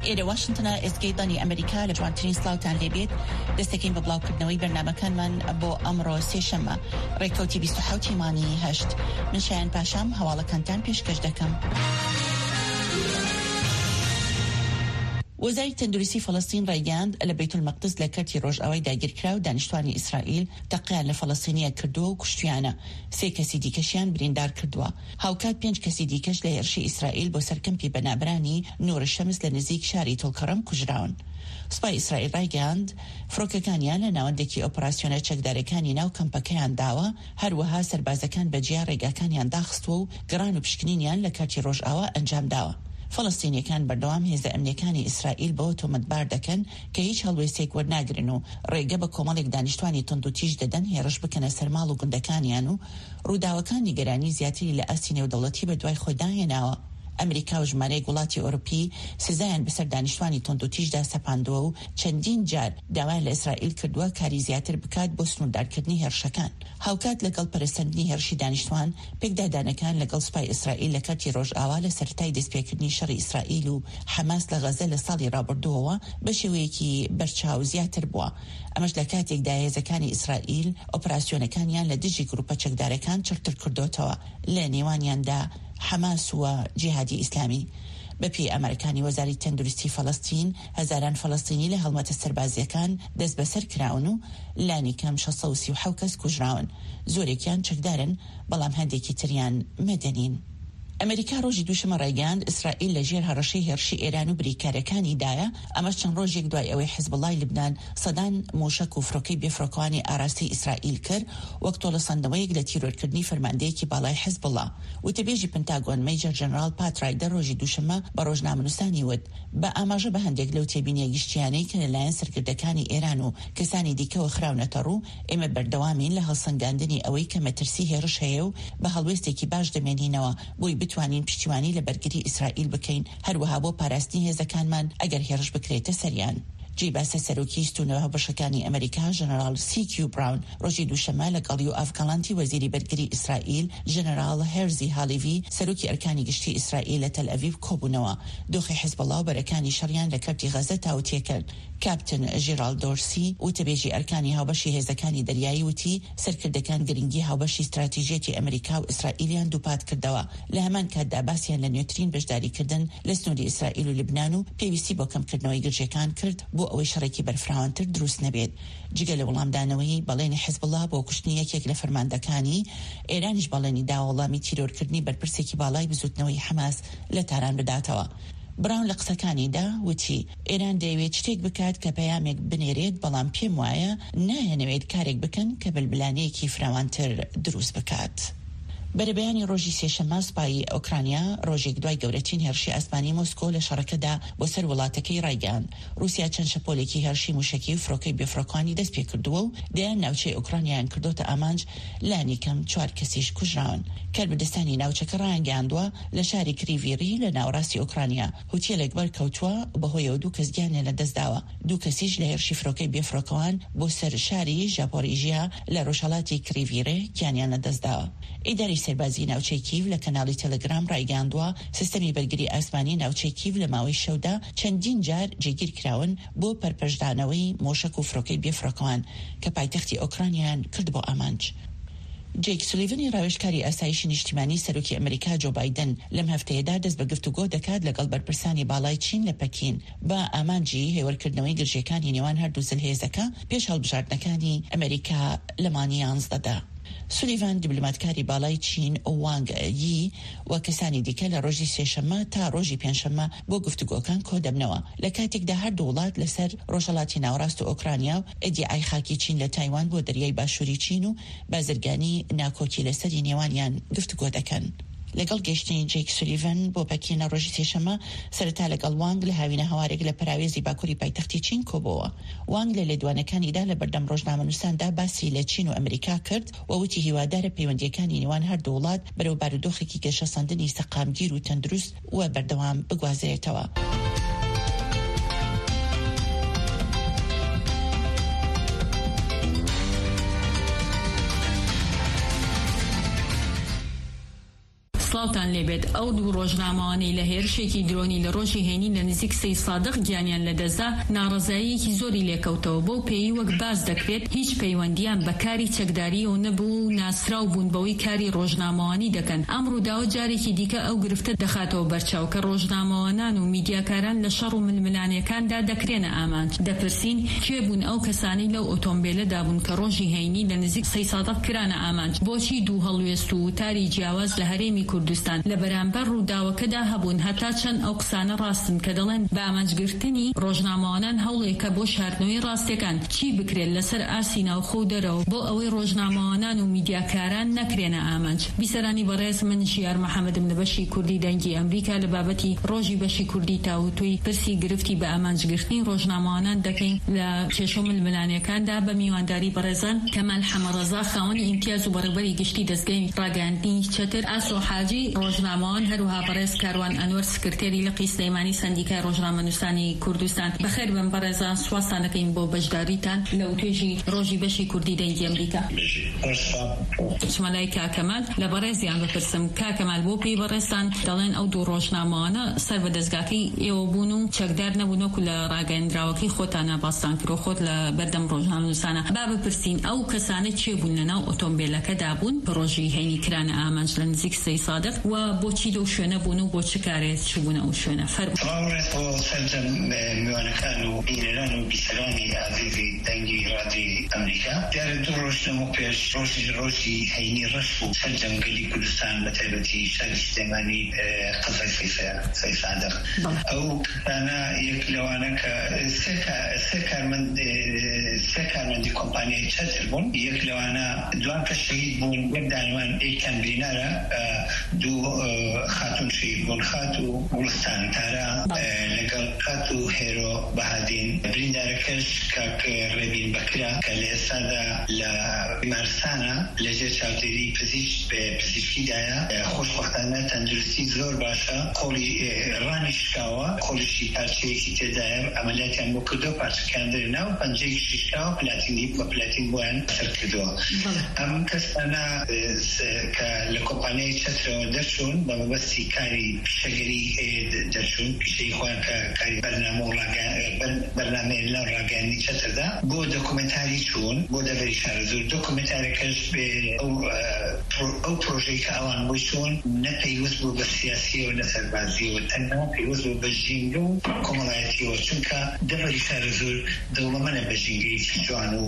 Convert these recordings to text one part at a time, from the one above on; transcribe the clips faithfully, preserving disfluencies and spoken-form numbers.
ئێرە واشنگتنە ئێسگەی ئەمریکا لە جوانترین سلااوتان لێبێت دەستەکەین بە بڵاوکردنەوەی بەرنامەکانمان بۆ ئەمڕۆ سێشەممە ڕێکەوتی بیست و حەوت مانگی هەشت. من شایان پاشام هەواڵەکانتان پێشکەش دەکەم. وەزارەتی تەندروستی فەڵەستین ڕایگەاند لە بەیت المەقدس لە کەرتی ڕۆژئاوای داگیرکرا و دانیشتوانی ئیسرائیل تەقیان لە فەڵەستینیە کردووە و کوشتیانە. سێ کەسی دیکەشیان بریندار کردووە. هاوکات پێنج کەسی دیکەش لە هێرشی ئیسرائیل بۆ سەرکەمپی بەنابرانی نۆرە شەمس لە نزیک شاری تۆڵکەڕەم کوژراون. سوپای ئیسرائیل ڕایگەاند فڕۆکەکانیان لە ناوەندێکی ئۆپراسیۆنە چەکدارەکانی ناو کەمپەکەیان داوە، هەروەها سەربازەکان بەجیا ڕێگاکانیان داخستووە و گەڕان و پشکنینیان لە کاتی ڕۆژئاوا ئەنجام داوە. فەڵەستینیەکان بەردەوام هێزە ئەمنیەکانی ئیسرائیل بەوە تۆمەتبار دەکەن کە هیچ هەڵوێستێک وەرناگرن و ڕێگە بە کۆمەڵێک دانیشتوانی تند و تیژ دەدەن هێرش بکەنە سەرماڵ و گوندەکانیان و ڕووداوەکان نیگەرانی زیاتری لە ئاستی نێودەوڵەتی بە دوای خۆی داهێناوە. ئەمریکا و ژمارەی وڵاتی ئۆروپی سزایان بەسەر دانیشتوانی تند و تیژدا سەپاندووە و چەندین جار داوای لە ئیسرائیل کردووە کاری زیاتر بکات بۆ سنووردارکردنی هێرشەکان. هاوکات لەگەڵ پەرستاندنی هێرشی دانیشتوان پێکدادانەکان لەگەڵ سوپای ئیسرائیل لە کاتی ڕۆژئاوا لە سەرەتای دەستپێکردنی شەڕی ئیسرائیل و حەماس لە غەزە لە ساڵی ڕابردووەوە بە شێوەیەکی بەرچاو زیاتر بووە. ئەمەش لە کاتێکدا هێزەکانی ئیسرائیل ئۆپراسیۆنەکانیان لە دژی گروپە چەکدارەکان چڕتر کردوتەوە، لە نێوانیاندا حەماس و جیهادی ئیسلامی. بەپێی ئەمریکانی وەزارەتی تەندروستی فەڵەستین هەزاران فەڵەستینی لە هەڵمەتە سەربازیەکان دەست بەسەر کراون و لانی کەم شەش سەد و سی و حەوت کەس کوژراون. زۆرێکیان چەکدارن، بەڵام هەندێکی تریان مەدەنین. ئەمریکا ڕۆژی دووشەمە ڕایگەاند ئیسرائیل لە ژێر هەڕەشەی هێرشی ئێران و بریکارەکانی دایە، ئەمە چەند ڕۆژێک دوای ئەوەی حیزبڵای لبنان سەدان مۆشک و فڕۆکەی بێفڕۆکەوانی ئاراستی ئیسرائیل کرد وەک تۆڵەسەندنەوەیەک لە تیرۆرکردنی فەرماندەیەکی باڵای حیزبڵا. وتەبێژی پنتاگۆن مەیجەر جەنەرال پات رایدەر ڕۆژی دووشەمە بە ڕۆژنامەنووسانی وت بە ئاماژە بە هەندێک لەو تێبینیە گشتیانەی کە لەلایەن سەرکردەکانی ئێران و کەسانی دیکەوە خراونەتە ڕوو، ئێمە بەردەوامین لە هەڵسەنگاندنی ئەوەی کە مەترسی هێرش هەیە و بە هەڵوێستێکی باش دەمێنینەوە بۆی بتوانین پشتیوانی لە بەرگری ئیسرائیل بکەین، هەروەها بۆ پاراستنی هێزەکانمان ئەگەر هێرش بکرێتە سەریان. جێی باسە سەرۆکی ستونەوە بەشەکانی ئەمریکا ژەنەرال سی کیو براون ڕۆژی دووشەمە لەگەڵی و ئافگەڵانتی وەزیری بەرگری ئیسرائیل ژەنەرال هێرزی هالیڤی سەرۆکی ئەرکانی گشتی ئیسرائیل لە تەل ئەڤیڤ کۆبوونەوە. دۆخی حیزبڵا و بەرەکانی شەڕیان لە کەرتی غەزە تاوتێ کرد. کاپتن ژێرال دۆرسی وتەبێژی ئەرکانی هاوبەشی هێزەکانی دەریایی وتی سەرکردەکان گرنگی هاوبەشی استراتیژیەتی ئەمریکا و ئیسرائیلیان دووپات کردەوە. لە هەمان کاتدا باسییان لە نوێترین بەشداریکردن لە سنووری ئیسرائیل و لبنان و پێویستی بۆ کەمکردنەوەی گرژەکان کرد بۆ ئەوەی شەڕێکی بەرفراوانتر دروست نەبێت. جگە لە وەڵامدانەوەی بەڵێنی حیزبڵا بۆ کوشتنی یەکێک لە فەرماندەکانی، ئێرانیش بەڵێنی داوە وەڵامی تیرۆرکردنی بەرپرسێکی باڵای بزوتنەوەی حەماس لە تاران بداتەوە. براون لە قسەکانیدا وتی ئێران دەیەوێت شتێک بکات کە پەیامێک بنێرێت، بەڵام پێم وایە نایەنەوێت کارێک بکەن کە بلبلانەیەکی فراوانتر دروست بکات. بەرەبەیانی ڕۆژی سێشەممە سوپای ئۆکرانیا ڕۆژێک دوای گەورەترین هێرشی ئاسمانی مۆسکۆ لە شەڕەکەدا بۆ سەر وڵاتەکەی ڕایگەاند رووسیا چەند شەپۆلێکی هێرشی موشکی و فڕۆکەی بێفڕۆکەوانی دەست پێ کردووە و دەیان ناوچەی ئۆکرانیایان کردوتە ئامانج، لانی کەم چوار کەسیش کوژراون. کاربردستانی ناوچەکە ڕایانگەاندووە لە شاری کریڤیری لە ناوەڕاستی ئۆکرانیا هوتێلێک بەرکەوتووە بەهۆیەوە دوو کەس گیانیان لەدەستداوە. دوو کەسیش لە هێرشی فڕۆکەی بێفڕۆکەوان بۆ سەر شاری ژاپۆریژیا لە ڕۆژهەڵاتی کریڤیرێ گیانیان لەدەستداوە. ئیداری سەربازی ناوچەی کیڤ لە کەناڵی تەلەگرام ڕایگەاندووە سیستەمی بەرگری ئاسمانی ناوچەی کیڤ لە ماوەی شەودا چەندین جار جێگیر کراون بۆ پەرپەشدانەوەی مۆشک و فڕۆکەی بێفڕۆکەوان کە پایتەختی ئۆکرانیان کرد بۆ ئامانج. جێک سولیڤنی ڕاوێژکاری ئاسایشی نیشتیمانی سەرۆکی ئەمریکا جۆ بایدن لەم هەفتەیەدا دەست بە گفتوگۆ دەکات لەگەڵ بەرپرسانی باڵای چین لە پەکین بە ئامانجی هێوەرکردنەوەی گرژیەکانی نێوان هەردوو زلهێزەکە پێش هەڵبژاردنەکانی ئەمریکا لە مانگی یانزدەدا. سولیڤان دیبلۆماتکاری باڵای چین وانگ یی و کەسانی دیکە لە ڕۆژی سێشەممە تا ڕۆژی پێنجشەممە بۆ گفتوگۆکان کۆ دەبنەوە لە کاتێکدا هەردوو وڵات لەسەر ڕۆژهەڵاتی ناوەڕاست و ئۆکرانیا و ئیدیای خاکی چین لە تایوان بۆ دەریای باشووری چین و بازرگانی ناکۆکی لەسەری نێوانیان گفتوگۆ دەکەن. لەگەڵ گەیشتنی جێک سولیڤن بۆ پەکینە ڕۆژی سێشەممە سەرەتا لەگەڵ وانگ لە هاوینە هەوارێک لە پراوێزی باکووری پایتەختی چین کۆبەوە. وانگ لە لێدوانەکانیدا لە بەردەم ڕۆژنامەنووساندا باسی لە چین و ئەمریکا کرد و وتی هیوادارە پەیوەندیەکانی نێوان هەردوو وڵات بەرەو بارودۆخێکی گەشەسەندنی سەقامگیر و تەندروست و بەردەوام بگوازرێتەوە. سڵاوتان لێبێت ئەو دوو ڕۆژنامەوانەی لە هێرشێکی درۆنی لە ڕۆژی هێنی لە نزیک سەی سادق گیانیان لەدەستدا ناڕەزاییەکی زۆری لێکەوتەوە بۆ پێی وەک باز دەکرێت هیچ پەیوەندیان بە کاری چەکداریەوە نەبوو و ناسراو بوون بەوەی کاری ڕۆژنامەوانی دەکەن. ئەم ڕووداوە جارێکی دیکە ئەو گرفتە دەخاتەوە بەرچاو کە ڕۆژنامەوانان و میدیاکاران لە شەڕ و ململانیەکاندا دەکرێنە ئامانج. دەپرسین کێ بوون ئەو کەسانی لەو ئۆتۆمبیلەدا بوون کە ڕۆژی هەینی لە نزیک سەی سادق کرانە ئامانج؟ بۆچی دوو هەڵوێست و وتاری جیاواز لە هەرێمی کوردستان لە بەرامبەر ڕووداوەکەدا هەبوون؟ هەتا چەند ئەو قسانە ڕاستن کە دەڵێن بە ئامانجگرتنی ڕۆژنامەوانان هەوڵێکە بۆ شاردنەوەی ڕاستیەکان چی بکرێت لەسەر ئاسی ناوخۆ و دەرەوە بۆ ئەوەی ڕۆژنامەوانان و میدیاکاران نەکرێنە ئامانج. بیسەرانی بەڕێز من ژیار محەممەدم لە بەشی کوردی دەنگی ئەمریکا لە بابەتی ڕۆژی بەشی کوردی تاوتوی پرسی گرفتی بە ئامانجگرتنی ڕۆژنامەوانان دەکەین لە کێشە و ململانیەکاندا بە میوانداری بەڕێزان کەمال حەمەڕەزا خاوەنی ئیمتیاز و بەڕێوەبەری گشتی دەستگای ڕاگەاندنی چەتر، ئاسۆ حاجی ڕۆژنامەوان، هەروها بەڕێز کاروان ئەنوەر سکرتێری لقی سلەیمانی سەندیکای ڕۆژنامەنووسانی کوردستان. بەخێر بن بەڕێزان، سوپاسان دەکەین بۆ بەشداریتان لەو توێژی ڕۆژی بەشی کوردی دەنگی ئەمریکا. شمەلای کاکەمال لە بەڕێزیان بپرسم، کاکەمال بۆ پێی بەڕێستان دەڵێن ئەو دوو ڕۆژنامەوانە سەر بە دەستگاکەی ئێوە بوون و چەکدار نەبوونەکو لە ڕاگەیاندراوەکەی خۆتان ناباستان کرۆ خۆت لە بەردەم ڕۆژنامەنووسانە. با بپرسین ئەو کەسانە چێ بوون لەناو ئۆتۆمبیلەکەدا بوون بە ڕۆژی هەینی کرانە ئامانج لە نزیک سەی سادق و بۆچی لەو شوێنە بوون و بۆ چ کارێت چ بوون ئەو شوێنە؟ فەرموویێت بۆ سەرجەم میوانەکان و بینەران و بیسەرانی عەزیزی دەنگی ڕادیۆی ئەمریکا، دیارە دوو ڕۆژ لەمە پێش ڕۆژی ڕۆژی هەینی ڕەش بوو سەر جەنگەلی کوردستان بە تایبەتی شاری سلێمانی قەزای سەی سادق. ئەو کەسانە یەک لەوانە کە سێ کارمەند سێ کارمەندی کۆمپانیای چەتر بوون، یەک لەوانە دوان کە شەهید بوون، یەک دانوان ئەیکان برینارە، دوو خاتون شەهید بوون، خات و وڵستان تارا لەگەڵ خات و هێرۆ بەهادین. بریندارەکەش کاک ڕێبین بەکرا کە لە ئێستادا لە بیمارستانە لەژێر چاودێری پزیشکیدایە، خۆشبەختانە تەندروستی زۆر باشە، قۆڵی ڕانی شکاوە، قۆڵیشی پارچەیەکی تێدایە، ئەمەلیاتیان بۆ کردو، پارچەکان دەرناو پەنجەیەکی شکاوە، پلاتینی بە پلاتین بۆیان سەر کردووە. ئەم کەسانە کە لە کۆمپانیای چەترەوە دەچوون بە مەبەستی کاری پیشەگەری دەچوون، پیشەی خۆیان کە کاری بەرنامەیە لەو ڕاگەیاندنی چەتردا بۆ دۆکومنتاری چوون، بۆ دەڤەری شارەزۆر. دۆکومنتارەکەش بێ ئەو پرۆژەی کە ئەوان بۆی چوون نەپەیوەست بوو بە سیاسیەوە لە سەربازیەوە، تەنها پەیوەست بوو بە ژینگە و کۆمەڵایەتیەوە، چونکە دەڤەری شارەزۆر دەوڵەمەندە بە ژینگەیەکی جوان و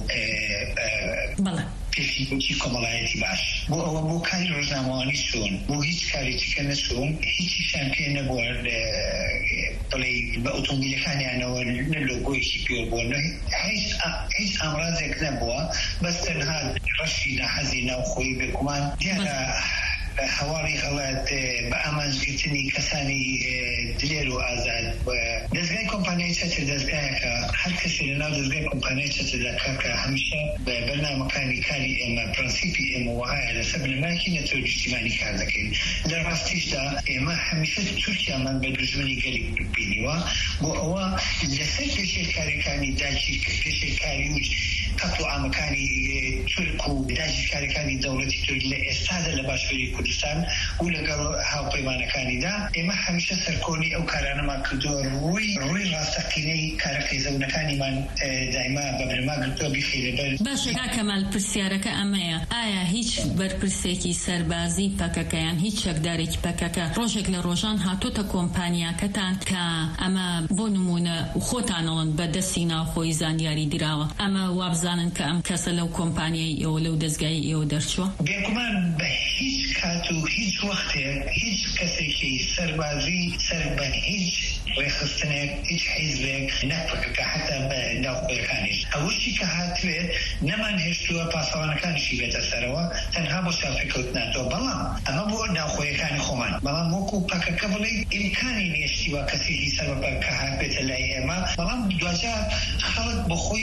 پێشی کۆمەڵایەتی باش. بۆ ئەوە بۆ کاری ڕۆژنامەوانی چوون، بۆ هیچ کارێکیکە نەچوون، هیچیشان پێ نەبووە بڵێ بە ئۆتۆمبیلەکانیانەوە نە لۆگۆیەکی پێ بووە، هیچ ئامڕازێک نەبووە، بەس تەنها ڕەشی ناحەزی ناوخۆیی بێگومان دیارە هەواڵی هەڵات بە ئامانجگرتنی کەسانی دلێر و ئازاد. دەستگای کۆمپانیای چەتر دەستگایەکە هەر کەسێ لەناو دەستگای کۆمپانیای چەتردا کاکە هەمیشە بە بەرنامەکانی کاری ئێمە پرەنسیپی ئێمە وایە لەسەر بنەمایەکی نەتەوە نیشتیمانی کار دەکەین. لە ڕاستیشدا ئێمە هەمیشە تورکیامان بە دوژمنی گەلی بینیوە، بۆ ئەوە لەسەر پێشێکاریەکانی داگیر پێشێکاری و قەت و عامەکانی تورک و داگیرکاریەکانی دەوڵەتی تورک لە ئێستادا لە باشووری کوردستان و لەگەڵ هاوپەیمانەکانیدا ئێمە هەمیشە سەرکۆنی ئەو کارانەمان کردووە، ڕووی ڕووی ڕاستەقینەی کارەکەی زەونەکانیمان دایما بە بنەما گرتووە بیخێرە بەر. باشە کاکەمال، پرسیارەکە ئەمەیە، ئایا هیچ بەرپرسێکی سەربازی پەکەکەیان هیچ چەکدارێکی پەکەکە ڕۆژێک لە ڕۆژان هاتۆتە کۆمپانیاکەتان کە ئەمە بۆ نمونە خۆتانەڵن بە دەستی ناوخۆی زانیاری دراوە، ئەمە وابزانن کە ئەم کەسە لەو کۆمپانیای ئێوە لەو دەستگای ئێوە دەرچووە؟ بێگومان بە هیچ کات و هیچ وەختێک هیچ کەسێکی سەربازی سەر بە هیچ ڕێخستنێک هیچ حیزبێک نەپەکەکە حتا بە ناوخۆیەکانیش ئەوەشی کە هاتوێت نەمان هێشتووە پاسەوانەکانیشی بێتە سەرەوە، تەنها بۆ سافێکەوتناتەوە، بەڵام ئەمە بۆ ناوخۆیەکانی خۆمان، بەڵام وەکو پەکەکە بڵێ ئیمکانی نیشتیوە کەسێکی سەربە کە هاتبێتە لای ئێمە، بەڵام دوجا خەڵک بۆ خۆی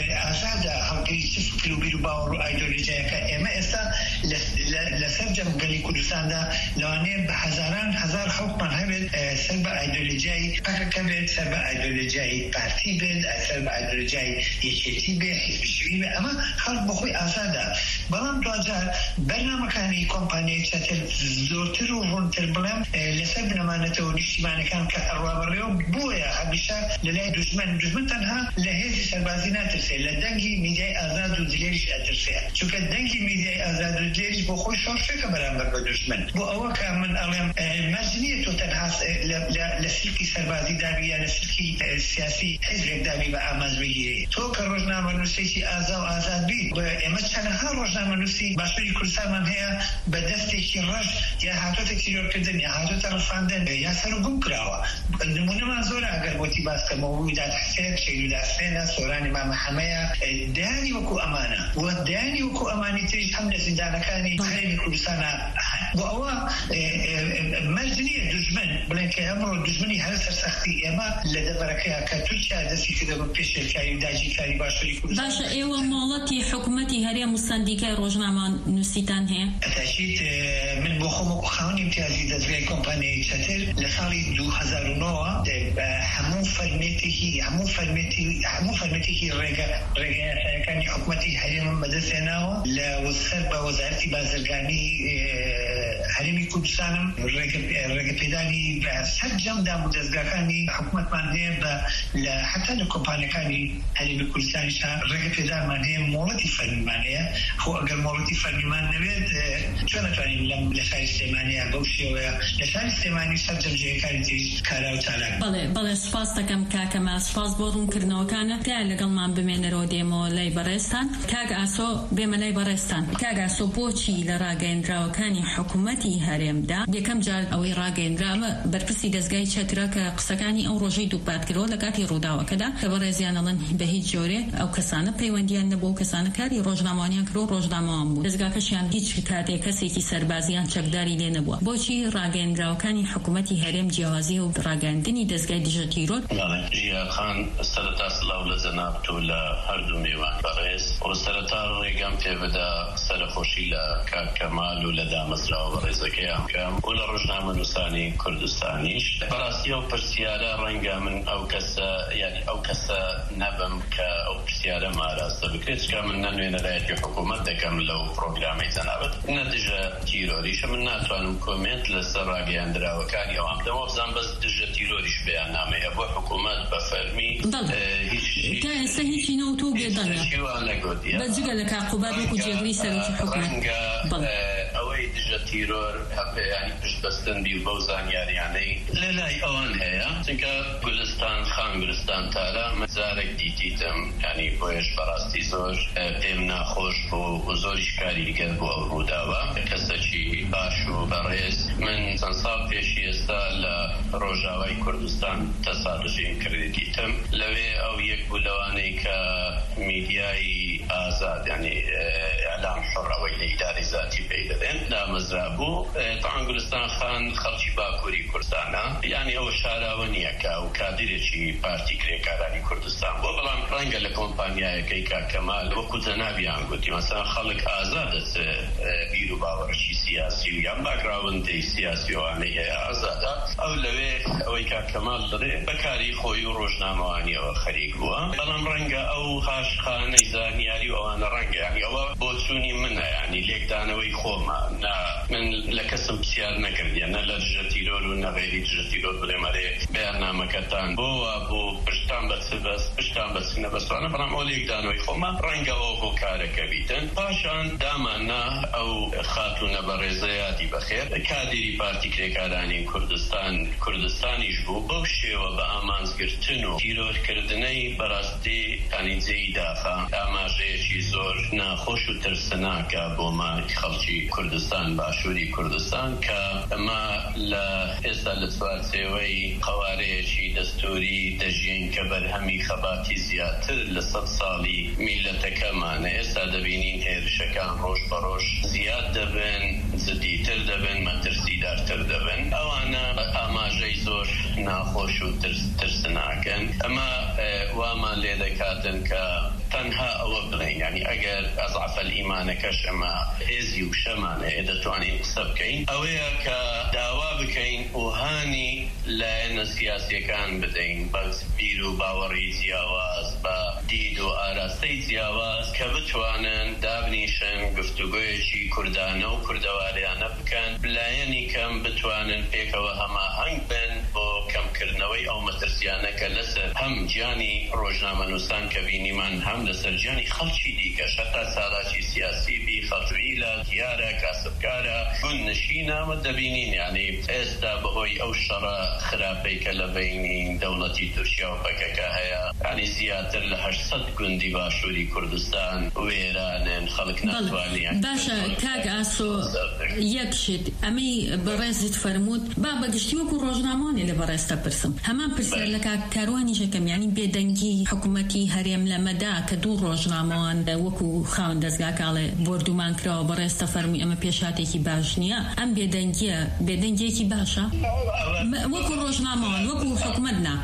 ئازادە هەڵگری چ فکر و بیر و باوەڕ و ئایدۆلۆژیەکە. ئێمە ئێستا لەسەر جەمگەلی هەلی کوردستاندا لەوانەیە بە هەزاران هەزار خەڵکمان هەبێت سەر بە ئایدۆلۆژیای پەکەکە بێت، سەر بە ئایدۆلۆژیای پارتی بێت، سەر بە ئایدۆلۆژیای یەکێتی بێت، حیزبی شووی بێت. ئەمە خەڵک بە خۆی ئازادە. بەڵام دوجار بەرنامەکانی کۆمپانیای چەتر زۆرتر و ڕوونتر بڵێم لەسەر بنەمانەتەوە نیشتیمانەکان کە ئەڕوابەڕێەوە بۆیە هەمیشە لەلای دوژمن دوژمن تەنها لە هێزی سەربازی ناترسێت، لە دەنگی میدیای ئازاد و دلێریش ئەترسێت، چونکە دەنگی میدیای ئازاد و دلێریش بۆ خۆی شۆڕشێکە بەرامبەر بە دوژمن. بۆ ئەوە کە من ئەڵێم مەرج نییە تۆ تەنها لە سلکی سەربازی دابی یا لە سلکی سیاسی حیزبێک دابی بە ئاماژ بگیری. تۆ کە ڕۆژنامەنووسێکی ئازا و ئازاد بی، ئێمە چەندەها ڕۆژنامەنووسی باشووری کوردستانمان هەیە بە دەستێکی ڕەش یا هاتۆتە تیرۆرکردن یا هاتۆتە ڕفاندن یا سەرگوم کراوە. نمونەمان زۆرە ئەگەر بۆتی باسکەمەوە ویداد حسێن، شەیدوود حسێنە، سۆرانی مامەحەمەیە، دایانی وەکو ئەمانە و دایانی وەکو ئەمانی تریش هەم لە زیندانەکانی هەرێمی کوردستانە هەن. بۆ ئەوە مەرج نییە دوژمن بڵێن کە ئەمڕۆ دوژمنی هەر سەرسەختی ئێمە لە دەبەرەکەیە کە تورکیا دەستی کردە بە پێشێرکاری و داگیرکاری باشووری کوردستان. باشە ئێوە ماڵەتی حکوومەتی هەرێم و سەندیکای ڕۆژنامەنووسیتان هەیە؟ ئەتاکید من بۆ خۆم وەکو خاوەنی امتیازی دەستگای کۆمپانیای چەتر لە ساڵی دوو هەزار و نۆ هەموو فەرمێتێکی هەموو فەرمێتی هەموو فەرمێتێکی ڕێگە ڕێگەیەکانی حکوومەتی هەرێمم بەدەستێناوە لە سەر بە وەزارەتی بازرگانی هەرێمی کوردستانم ڕێگەپێدانی سەر جەمدا و دەستگاکانی حکوومەتمان هەیە بە لە حتا لە کۆمپانیەکانی هەرێمی کوردستانیشا ڕێگەپێدانمان هەیە، مۆڵەتی فەرمیمان هەیە. خۆ ئەگەر مۆڵەتی فەرمیمان نەبێت چۆن نەتوانین لە شاری سلێمانیە بەو شێوەیە لە شاری سلێمانی سەر جەمجێیەکانی تریش کارا و چالاک. بەڵێ بەڵێ سپاس دەکەم کاکەمە، سپاس بۆ ڕوونکردنەوەکانە. تا لەگەڵمان بمێنەرەوە دێمەوە لای بەڕێستان. کاک ئاسۆ بێمە لای بەڕێستان. کاک ئاسۆ بۆچی لە ڕاگەیەندراوەکانی حکوومەتی هەرێمدا یەکەم جار ئەوەی ڕاگەیەندراوە بەرپرسی دەستگای چەترە کە قسەکانی ئەو ڕۆژەی دووپات کردەوە لە کاتی ڕووداوەکەدا کە بەڕێزیان ئەڵەن بە هیچ جۆرێ ئەو کەسانە پەیوەندیان نەبوو، ئەو کەسانە کاری ڕۆژنامەوانیان کرد و ڕۆژنامەوان بوو، دەستگاکەشیان هیچ کاتێک کەسێکی سەربازیان چەکداری لێ نەبووە. بۆچی ڕاگەیەندراوەکانی حکوومەتی هەرێم جیاوازی و ڕاگەاندنی دەستگای دژە تیرۆر؟ ژیاخان سەرەتا سڵاو لە جەنابت و لە هەردوو میوان بەڕێز و سەرەتا ڕێگەم پێ بدە سەرخۆشی لە کاک کەمال و لە دامەزراوە بەڕێزەکەیان بکەم و لە ڕۆژنامەنووسانی کوردستانیش. بەڕاستی ئەو پرسیارە ڕەنگە من ئەو کەسە یعنی ئەو کەسە نەبم کە ئەو پرسیارە ماراستە بکرێت، چکە من نەنوێنەرایەتی حکوومەت دەکەم لەو پرۆگرامی جەنابەت نەدژە تیرۆریشە. من ناتوانم کۆمنت لەسەر ڕاگەیاندراوەکانی ئەوام دەمە بزان بەس دژە تیرۆریش بەیاننامەیە بۆ حکوومەت بە فەرمی تا ئێستا هیچی نەوتۆ بێدەنە بەجگە لە کاقوبات وەکو جێگری سەرۆکی حکوومەت ئەوەی دژە تیرۆر هەپێیانی پشتبەستن بی و بەو زانیاریانەی لە لای ئەوان هەیە، چونکە گولستان خان گولستان تارە من جارێک دیتیتم، ینی بۆیش بەڕاستی زۆر پێم ناخۆش بوو و زۆریش کاری دیگەر بۆ ئەو ڕووداوە. کەسێکی باش و بەڕێز من چەند ساڵ پێشی ئێستا لە ڕۆژاوای کوردستان تەسادوفیم کردی دیتم لەوێ ئەو یەک بوو لەوانەی کە میدیایی ئازاد ینی ئەلام حڕەوەی لە ئیداری ذاتی پێی دەدێن دامەزرا بوو. تەعان گولستان خان خەڵکی باکووری کوردستانە، یعنی ئەوە شاراوە نییە کە و کادرێکی پارتی کرێکارانی کوردستان بۆ، بەڵام ڕەنگە لە کۆمپانیایەکەی کاکەمال وەکو جەنابیان گوتی مەسەڵەن خەڵک ئازادە بیر و باوەڕشی سیاسی و یان باگراوندی سیاسیوانەی هەیە ئازادە. ئەو لەوێ ئەوەی کاکەمال دەڵێ بەکاری خۆی و ڕۆژنامەوانیەوە خەریک بووە، بەڵام ڕەنگە ئەو هاشخانەی زانیاری و ئەوانە ڕەنگە ینی ئەوە بۆ چوونی منە، ینی لێکدانەوەی خۆمە. من لە کەسم پرسیار نەکردیە نە لە دژە تیرۆر و نەغێری دژە تیرۆر بڵێمەرێ بەیاننامەکەتان بۆوە بۆ پشتان بە بەس پشتان بە سنە بەسوانە، بەڵام ئەو لێکدانەوەی خۆمە ڕەنگە ئەو بۆ کارەکە بیتن. پاشان دامانە ئەو خاتونە بەڕێزەیاتی بەخێر کادری پارتی کرێکارانی کوردستان کوردستانیش بوو بەو شێوە بە ئامانزگرتن و تیرۆرکردنەی بەڕاستی ئەنیجەی داخە ئاماژەیەکی زۆر ناخۆش و ترسناکە بۆ مای خەڵکی کوردستان باشووری کوردستان کە ئەمە لە ئێستا لە چوارچێوەی قەوارەیەکی دەستوری دەژین کە بەرهەمی خەباتی زیاتر لە سەد ساڵی میلەتەکەمانە. ئێستا دەبینین هێرشەکان ڕۆژ بە ڕۆژ زیاد دەبن، جدیتر دەبن، مەترسیدارتر دەبن. ئەوانە ئاماژەی زۆر ناخۆش و ترسناکەن. ئەمە وامان لێ دەکاتن کە تەنها ئەوە بڵێن یعنی ئەگەر ئەضعف الئیمانەکەش ئەمە هێزی و شەمانە دەتوانین قسە بکەین ئەوەیە کە داوا بکەین و هانی لایەنە سیاسیەکان بدەین بە بیر و باوەڕی جیاواز بە دید و ئاراستەی جیاواز کە بتوانن دابنیشن گفتوگۆیەکی کوردانە و کوردەواریانە بکەن لایەنی کەم بتوانن پێکەوە هەماهەنگ بن بۆ کەمکردنەوەی ئەو مەترسیانە کە لەسەر هەم گیانی ڕۆژنامەنووسان کە بینیمان هەم لەسەر گیانی خەڵکی دیکە شەتا ساڵاتی سیاسی بی خەڵویلە دیارە کاسبکارە گون نشینامە دەبینین یعنی ئێستا بەهۆی ئەو شەڕە خراپەی کە لە بینی دەوڵەتی تورکیا و پەکەکە هەیە ینی زیاتر لە هەشت گوندی باشووری کوردستان وێرانن خەڵک ناتوانیان باشە کاک ئاسۆ یەکشت ئەمەی بەڕێزت فەرمووت با بەگشتی وەکو ڕۆژنامەوانی لە بەڕێستە پرسم هەمان پرسیار لە کاک کاروانی شەکەم یعنی بێدەنگی حکوومەتی هەرێم لەمەدا کە دوو ڕۆژنامەوان وەکو خاوەن دەستگا کاڵێ بردومان کراوە بەڕێستە فەرمی ئەمە پێشاتێکی باش نییە ئەم بێدەنگیە بێدەنگێکی باشە وەکو ڕۆژنامەوان وەکو حکوومەت نا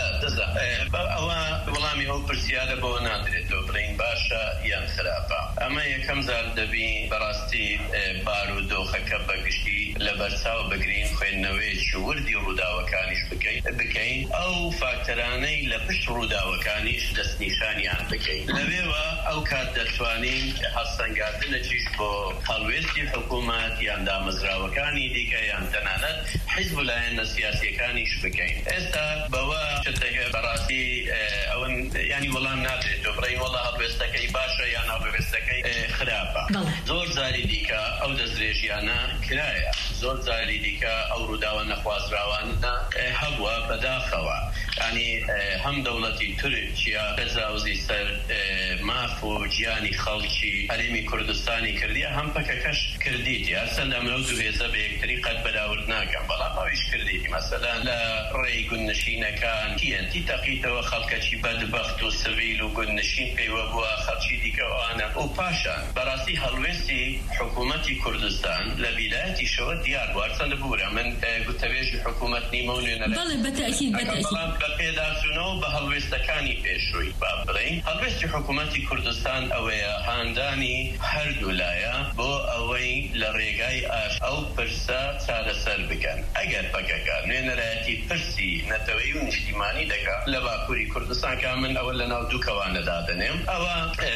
ئەوە وەڵامی ئەو پرسیارە بۆ نادرێتەوە بڵین باشە یان خراپە ئەمە یەکەم زار دەبی بەڕاستی بارودۆخەکە بەگشتی لە بەرچاو بگرین خوێندنەوەیەکی وردی ڕووداوەکانیش بکەین بکەین ئەو فاکتەرانەی لە پشت ڕووداوەکانیش دەستنیشانیان بکەین لەوێوە ئەو کات دەتوانین هەڵسەنگاردنەکیش بۆ هەڵوێستی حکوومەت یان دامەزراوەکانی دیکە یان تەنانەت حیزب و لایەنە سیاسیەکانیش بکەین ئێستا بەوە شتێکە بەڕاستی ئەوەن ینی وەڵام نادرێتەوە بڕێین وەڵا هەڵوێستەکەی باشە یان هەڵوێستەکەی خراپە زۆر زاری دیکە ئەو دەستدرێژیانە کرایە زۆر زاری دیکە ئەو ڕووداوە نەخوازراوانە هەبووە بەداخەوە ینی هەم دەوڵەتی تورکیا تەجاوزی سەر ماف و گیانی خەڵکی هەرێمی کوردستانی کردیە هەم پەکەکەش کردیتی هەرچەندە ئەم لەو دوو هێزە بە یەکتری قەت بەراورد ناکەم بەڵام ئەویش کردیتی مەسەلەن لە ڕێی گوندنشینەکان تیەنتی تەقیتەوە خەڵکەکی بەدبەخت و سڤیل و گوندنشین پێیوە بووە خەڵکی دیکەوانە و پاشان بەڕاستی هەڵوێستی حکوومەتی کوردستان لە بیلایەتیشەوە دیار بوو هەرچەندە بوورە من گوتەبێژی حکوومەت نیمە و نوێنە بەڵێ بەتەکید بەڵام بە پێداچوونەوە بە هەڵوێستەکانی پێشووی با بڵێین هەڵوێستی حکوومەتی کوردستان ئەوەیە هاندانی هەردوو لایە بۆ ئەوەی لە ڕێگای ئاش ئەو پرسە چارەسەر بکەن ئەگەر پەکەکە نوێنەرایەتی پرسی نەتەوەی و نیشتیمانی دەکات لە باکووری کوردستان کە من ئەوە لە ناو دوو کەوانەدا دەنێم ئەوە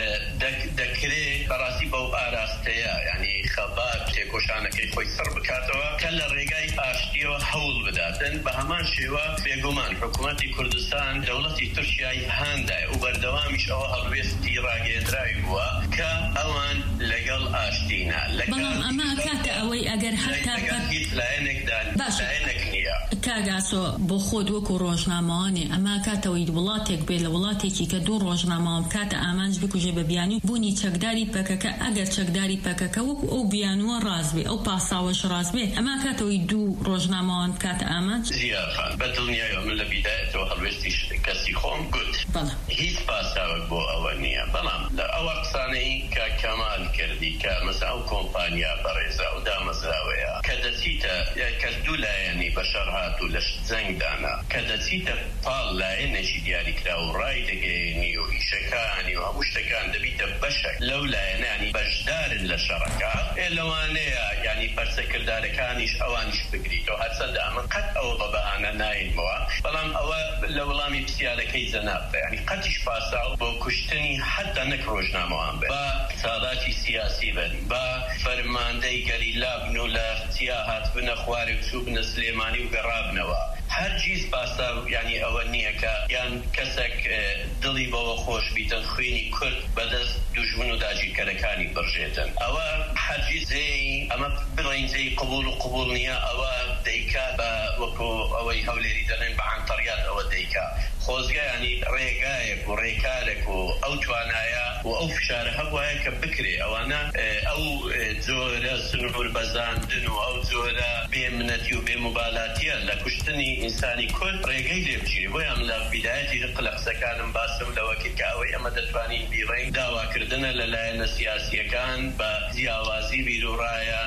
دەکرێت بەڕاستی بەو ئاراستەیە ینی خەبات تێکۆشانەکەی خۆی سەر بکاتەوە کە لە ڕێگای ئاشتیەوە هەوڵ بداتن بە هەمان شێوە بێگومان حکوومەتی کوردستان دەوڵەتی تورکیای هاندای و بەردەوامیش ئەوە هەڵوێستی ڕاگەیەندراوی بووە کە ئەوان لەگەڵ ئاشتینە بەڵام ئەمە کاتە ئەوەی ئەگەر هەتا لایەنێکدان لایەنێک نییە کاگاسۆ بۆ خۆت وەکو ڕۆژنامەوانی ئەمە کاتەوەی وڵاتێک بێ لە وڵاتێکی کە دوو ڕۆژنامەوەم کاتە ئامانج بکوژێ بە بیانی بوونی چەکداری پەکەکە ئەگەر چەکداری پەکەکە وەکو ئەو بیانوە ڕاست بێ ئەو پاساوەش ڕاست بێ ئەمە کاتەوەی دوو ڕۆژنامەوان کاتە ئامانج زیافان بەدڵنیایەوە من لە بیدایەتەوە هەڵوێستی کەسی خۆم گوت هیچ پاساوەک بۆ ئەوە نییە بەڵام لە ئەوە قسانەی کە کەمال کردی کە مەسا ئەو کۆمپانیا بەڕێزا و دامەزراوەیە کە دەچیتە کە دوو لایەنی بەشەر هات و لە زەنگدانە کە دەچیتە پاڵ لایەنێکی دیاریکرا و ڕای دەگەێنی و ئیشەکانی و هەموو شتەکان دەبیتە بەشێک لەو لایەنانی بەشدارن لە شەڕەکە لەوانەیە ینی بەرسەکردارەکانیش ئەوانیش بگریتەوە هەرچەندە ئەمە قەت ئەوە بە بەهانە ناینەوە بەڵام ئەوە لە وەڵامی پرسیارەکەی زەنابە ینی قەتیش پاساو بۆ کوشتنی حتا نەک ڕۆژنامەوان بێت بە ساڵاتی سیاسی بن بە فەرماندەی گەریلا بن و لە چیا هات بنە خوارێک چوو بنە سلێمانی و گەڕابنەوە هەرگیز پاسا ینی ئەوە نییە کە یان کەسێک دڵی بەوە خۆش بیتن خوێنی کورد بەدەست دوژمن و داگیرکەرەکانی بڕژێتن ئەوە هەرگیز زێی ئەمە بڵین زێی قبول و قبول نییە ئەوە دەیکا بە وەکو ئەوەی هەولێری دەڵێن بە عنتەریات ئەوە دەیکا خۆزگا ینی ڕێگایەک و ڕێکارێک و ئەو توانایە و ئەو فشارە هەبوایە کە بکرێ ئەوانە ئەو جۆرە سنوور بەزاندن و ئەو جۆرە بێمنەتی و بێموبالاتیە لە کوشتنی ئینسانی کورد ڕێگەی لێ بچێ بۆیان لە بیدایەتی قلە قسەکانم باسم لەوەکی کە ئەوەی ئەمە دەتوانین بیڕێین داواکردنە لەلایەنە سیاسیەکان بە جیاوازی بیر و ڕایان ئاراست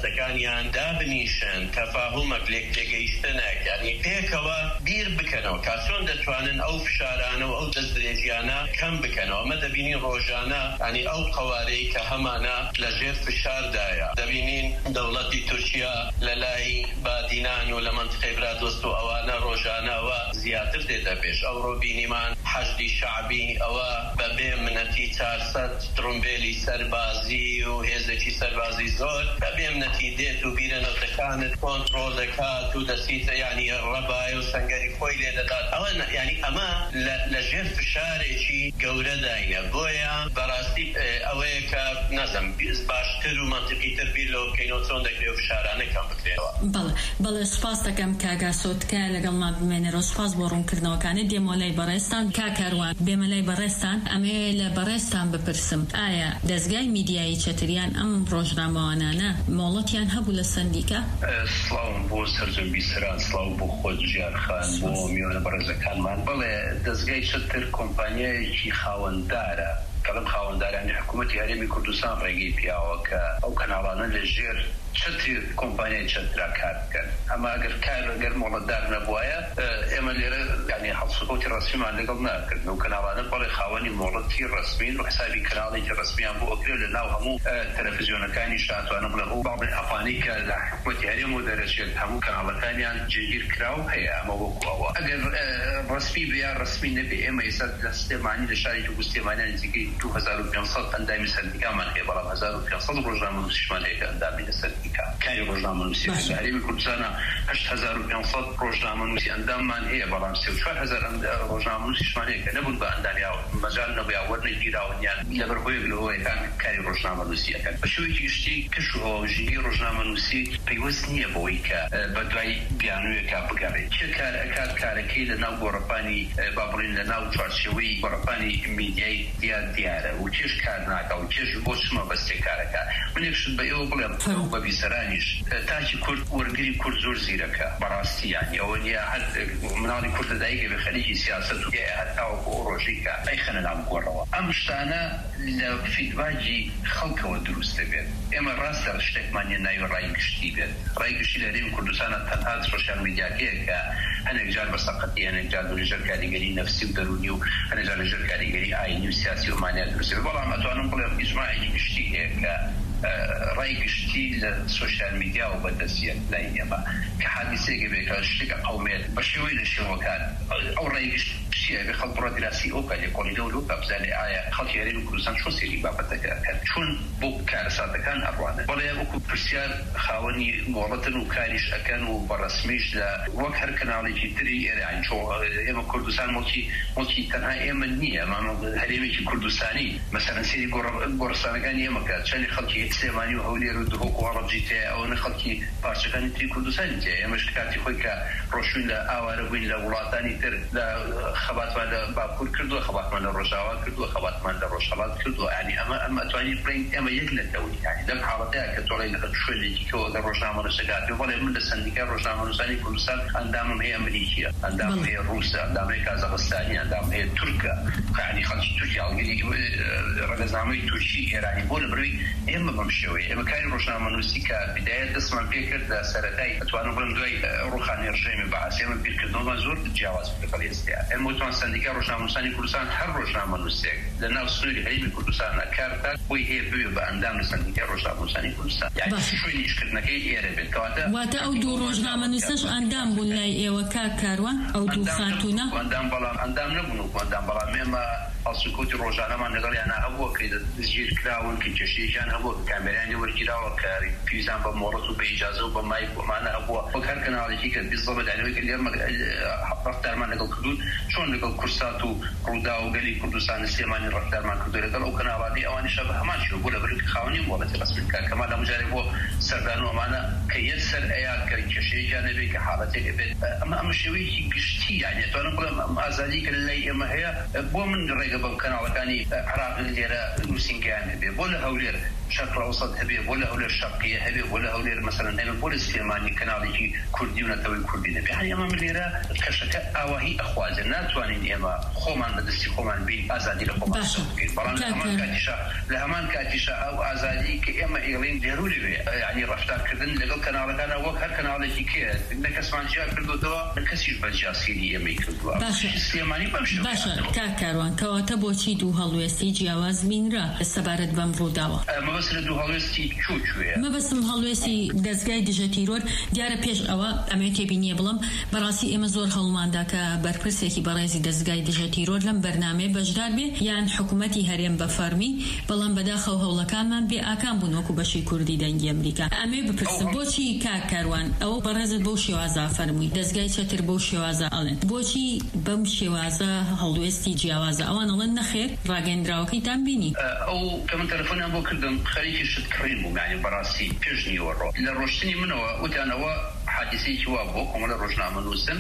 سپاسەکانیان دابنیشن تەفاهومەک لێکتێگەیشتنێک یعنی پێکەوە بیر بکەنەوە کا چۆن دەتوانن ئەو فشارانە و ئەو دەستدرێژیانە کەم بکەنەوە. ئەمە دەبینین ڕۆژانە ینی ئەو قەوارەی کە هەمانە لەژێر فشاردایە. دەبینین دەوڵەتی تورکیا لە لای بادینان و لە منطقەی برادۆست و ئەوانە ڕۆژانەوە زیاتر دێتە پێش. ئەوڕۆ بینیمان حەشدی شەعبی ئەوە بەبێ منەتی چارسەد ترومبێلی سەربازی و هێزێکی سەربازی زۆر بەبێ منەتی دێت و بیرەنەوتەکانت کۆنتڕۆڵ دەکات و دەسیتە ینی ڕەبایە و سەنگەری خۆی لێ دەدات. ئەوە ینی ئەمە لەژێر فشارێکی گەورە داینە. بۆیە بەڕاستی ئەوەیە کە نەزم باشتر و منطقیتر بیر لەوە بکەینەوە چۆن دەکرێت فشارانە کەم بکرێتەوە. بەڵێ بەڵێ سوپاس دەکەم کاگاسۆتکە لەگەڵمان بمێنێرەوە. سوپاس بۆ ڕوونکردنەوەکانە. دێمە لای بەڕێستان کاکاروان بێمە لای بەڕێستان. ئەمێ لە بەڕێستان بپرسم ئایا دەستگای میدیایی چەتریان ئەم ڕۆژنامەوانانە مۆڵەتیان هەبوو لە سندیکە؟ سڵاوم بۆ سەرجەم بیسەران، سڵاو بۆ خۆت ژیانخان، بۆ میوانە بەڕێزەکانمان. بەڵێ دەستگای چەتر کۆمپانیایەکی خاوەنددارە کە لەم خاوەنددارانی حکوومەتی هەرێمی کوردستان ڕێگەی پیاوە کە ئەو کەناڵانە لەژێر چەتری کۆمپانیای چەترا کار بکەن. ئەمە ئەگەر کار ئەگەر مۆڵەتدار نەبووایە ئێمە لێرە ینی هەڵسوکەوتی ڕەسمیمان لەگەڵ ناکردن. و کەناڵانە بەڵێ خاوەنی مۆڵەتی ڕەسمین و حسابی کەناڵێکی ڕەسمیان بۆ ئۆکرێ لە ناو هەموو تەلەڤیزیۆنەکانی شاتوانە بڵێ بۆ باڵێ ئەفانی کە لە حکوومەتی هەرێم و دەرەچێت هەموو کەناڵەکانیان جێگیر کراو هەیە. ئەمە وەکو ئەوە ئەگەر ڕەسمی بێ یا ڕەسمی نەبێ ئێمە ئێستا لە سلێمانی لە شارێکی بوستێمانیان نزیکەی دوو هەزار و پێنج سەد ئەندامی سەردیکامان هەیە، بەڵام هەزار و پێنج سەد ڕۆژنامە نووسیشمان هەیە کە ئەندامی لە سەردیکا کاری ڕۆژنامە نووسی لە هەرێمی کوردستانە هەشت هەزار و پێنج سەد ڕۆژنامە نووسی ئەنداممان هەیە، بەڵام سێ و چوار هەزار ڕۆژنامە نووسیشمان هەیە کە نەبوون بە ئەندامی مەجال نەبووە وەرنەی گیراونیان لەبەر هۆیەک لە هۆیەکان کاری ڕۆژنامە نووسی ئەکەن. بە شێوەیەکی گشتی کەش و هەواژینی ڕۆژنامە نووسی پەیوەست نییە بەوەی کە بە دوای بیانوویەکە بگەڕێت. چه کار ئەکات کارەکەی لە ناو گۆڕەپانی با بڵێن لە ناو چوارچێوەی گۆڕەپانی میدیای دیار دیارە و چێش کار ناکە و چێش بۆ چمە بەستێ کارەکە. من یەکشت بە ئێوە بڵێم بە بیسەرانیش تاکی کورد وەرگری کورد زۆر زیرەکە بەڕاستی یانی ئەوە نیە هەر مناڵی کورد لەدایکە بە خەریکی سیاسەت و هەتاوە بۆ ڕۆژی کە ئەیخەنە نام گۆڕەوە. ئەم شتانە لە فیدباکی خەڵکەوە دروست دەبێت. ئێمە ڕاستە شتێکمانیە ناوی ڕایگشتی بێت. ڕایگشتی لە هەرێمی کوردستانە تەنها سۆشیال میدیاکەیە کە هەندێک جار بە سەقەتی، هەندێک جار لەژێر کاریگەری نەفسی و دەرونی و هەندێک جار لەژێر کاریگەری ئاینی و سیاسی و مانیا دروست دەبێت. بەڵام ئەتوانم بڵێم ئیجماعێکی گشتی هەیە کە ڕای گشتی لە سۆشیال میدیا و بەدەستیەت لای ئێمە کە حادیسەیەکە بێت کە شتێکە قەومێت بە شێوەی لە شێوەکان ئەو ڕای گشتیە بێ خەڵک بڕۆ دیراسی ئەوکە لێکۆڵی دەول و بابزانێ ئایا خەڵکی هەرێمی کوردستان چۆن سێری بابەتەکەکەن چۆن بۆ کارەساتەکان ئەڕوانن. بەڵێ وەکو پرسیار خاوەنی مۆڵەتن و کاریش ئەکەن و بەڕەسمیش لە وەک هەر کەناڵێکی تری ئێران چۆ ئێمە کوردستان مڵکی مڵکی تەنها ئێمە نییە، ئەمە هەرێمێکی کوردستانی مەسەلەن سێری گۆڕستانەکانی ئێمەکە چەندی خەڵکی سلێمانی و هەولێر و دهۆک و هەڵەبجی تەیە ئەوە خەڵکی پارچەکانی تری کوردستانی تەیە. ئێمەش کاتی خۆی کە ڕۆژووین لە ئاوارە بووین لە وڵاتانی تر لە خەباتمان لە باکوور کردووە، خەباتمان لە ڕۆژاوا کردووە، خەباتمان لە ڕۆژهەڵات کردووە. ینی ئەمە ئەمە ئەتوانین بڵێین ئێمە یەک نەتەوەین. ینی لەم حاڵەتەیە کە تۆڵی لە شوێنێکی کەوە لە ڕۆژنامە نووسەکات بەڵێ من لە سندیکای ڕۆژنامە نووسانی کوردستان ئەندامم هەیە ئەمریکیە، ئەندامم هەیە ڕووسە، ئەندام هەیە کازاخستانی، ئەندام هەیە تورکە، ینی خەڵکی تورکیا هەڵگری ڕەگەزنامەی تورکی ئێرانی بۆ لەبەرەوەی ئێمە بەم شێوەیە ئێمە کاری ڕۆژنامە نووسی کە بدایەت دەستمان پێ کرد لە سەرەتای ئەتوانم بڵێم دوای ڕوخانی ڕژێمی بەعاسی ئێمە بیرکردنەوەمان زۆر جیاواز بکە ئێستا. ئێمە وتوان سندیکای ڕۆژنامە نووسانی کوردستان هەر ڕۆژنامە نووسێک لە ناو سنووری هەرێمی کوردستانە کارکات بۆی هەیە بوێ بە ئەندام لە سندیکای ڕۆژنامە نووسانی کوردستان. یعنی شوێنی ئیشکردنەکەی ئێرە بێت کەواتە واتە ئەو دوو ڕۆژنامە نووسەش ئەندام بوون لای ئێوە کاکاروان ئەو دوو خاتوونە ئەندام بەڵام ئەندام نەبوون و ئەندام بەڵام ئێمە هەڵسوکەوتی ڕۆژانەمان لەگەڵیانە هەبووە کە دەستگیر کراون کە کێشەیەکیان هەبووە کامێرایانی وەرگیراوە کە پیزان بە مۆڵەت و بە ئیجازە و بە مایک وەمانە هەبووە وەک هەر کەناڵێکی کە بیست دەڵێت دانەوەی کە لێرە ڕەفتارمان لەگەڵ کردوون چۆن لەگەڵ کورسات و ڕوودا و گەلی کوردستان سلێمانی ڕەفتارمان کردو لەگەڵ ئەو کەناڵانی ئەوانیشە بە هەمان شێوە بۆ لەبەر خاوەنی مۆڵەتی ڕەسمی بکات کەمان لە مجارێک بۆ سەردان و ئەمانە کە یەک سەر ئەیان کە کێشەیەکیان نەبێت کە حاڵەتێک بێت. ئەمە ئەمە شێوەیەکی گشتی یعنی توانم بڵێم ئازادی کە لای ئێمە هەیە بۆ من ڕێگە بەم کەناڵەکانی عراق لێرە نووسینگیان هەبێ بۆ لە هەولێر شرق الأوسط هبي ولا أولى الشرقية هبي ولا أولى مثلا هبي ولا سليماني كنالي كردي ونتوي كردي نبي يعني أمام الليرة كشكل أواهي أخوازنا ناتوانين إما خومن بدستي خومن بين أزادي لخومن بلان لهمان كاتشا لهمان كاتشا أو أزادي كإما إغلين ديرولي يعني رفتار كردن لقل كنال كان وقت هر كنال كي نكس مانجا كردو دوا نكسيش بجا سيري أمي كردو سليماني بمشي باشا كاكاروان كواتا بوشي دو هالويستي جواز بين را السبارة بمرو داوا ما بس ردو هالويستي تشوشوية ما بس هالويستي دزگای دژتیرۆر دیارە پێش ئەوە ئەمێ تێبینیە بڵم بەڕاستی ئێمە زۆر هەڵماندا کە بەرپرسێکی بەڕێزی دەستگای دژتیرۆر لەم بەرنامەیە بەشدار بێ یان حکوومەتی هەرێم بە فەرمی بەڵام بەداخەو هەوڵەکانمان بێ ئاکان بوون وەکو بەشی کوردی دەنگی ئەمریکا ئەمێ بپرسم بۆچی کاک کاروان ئەوە بەڕێزت بەو شێوازە فەرمووی دەستگای چەتر بەو شێوازە ئەڵێن بۆچی بەم شێوازە هەڵوێستی جیاوازە ئەوان ئەڵێن نەخێر ڕاگەندراوەکەیتان بینی ئەو کە من تەلەفۆنیان بۆ کردم خەریکی شت کڕین بوو یعنی بەڕاستی پێش نیوەڕۆ لە ڕۆشتنی منەوە وتیانەوە حادثەیەکی وا بوو کۆمەڵە ڕۆژنامە نووسن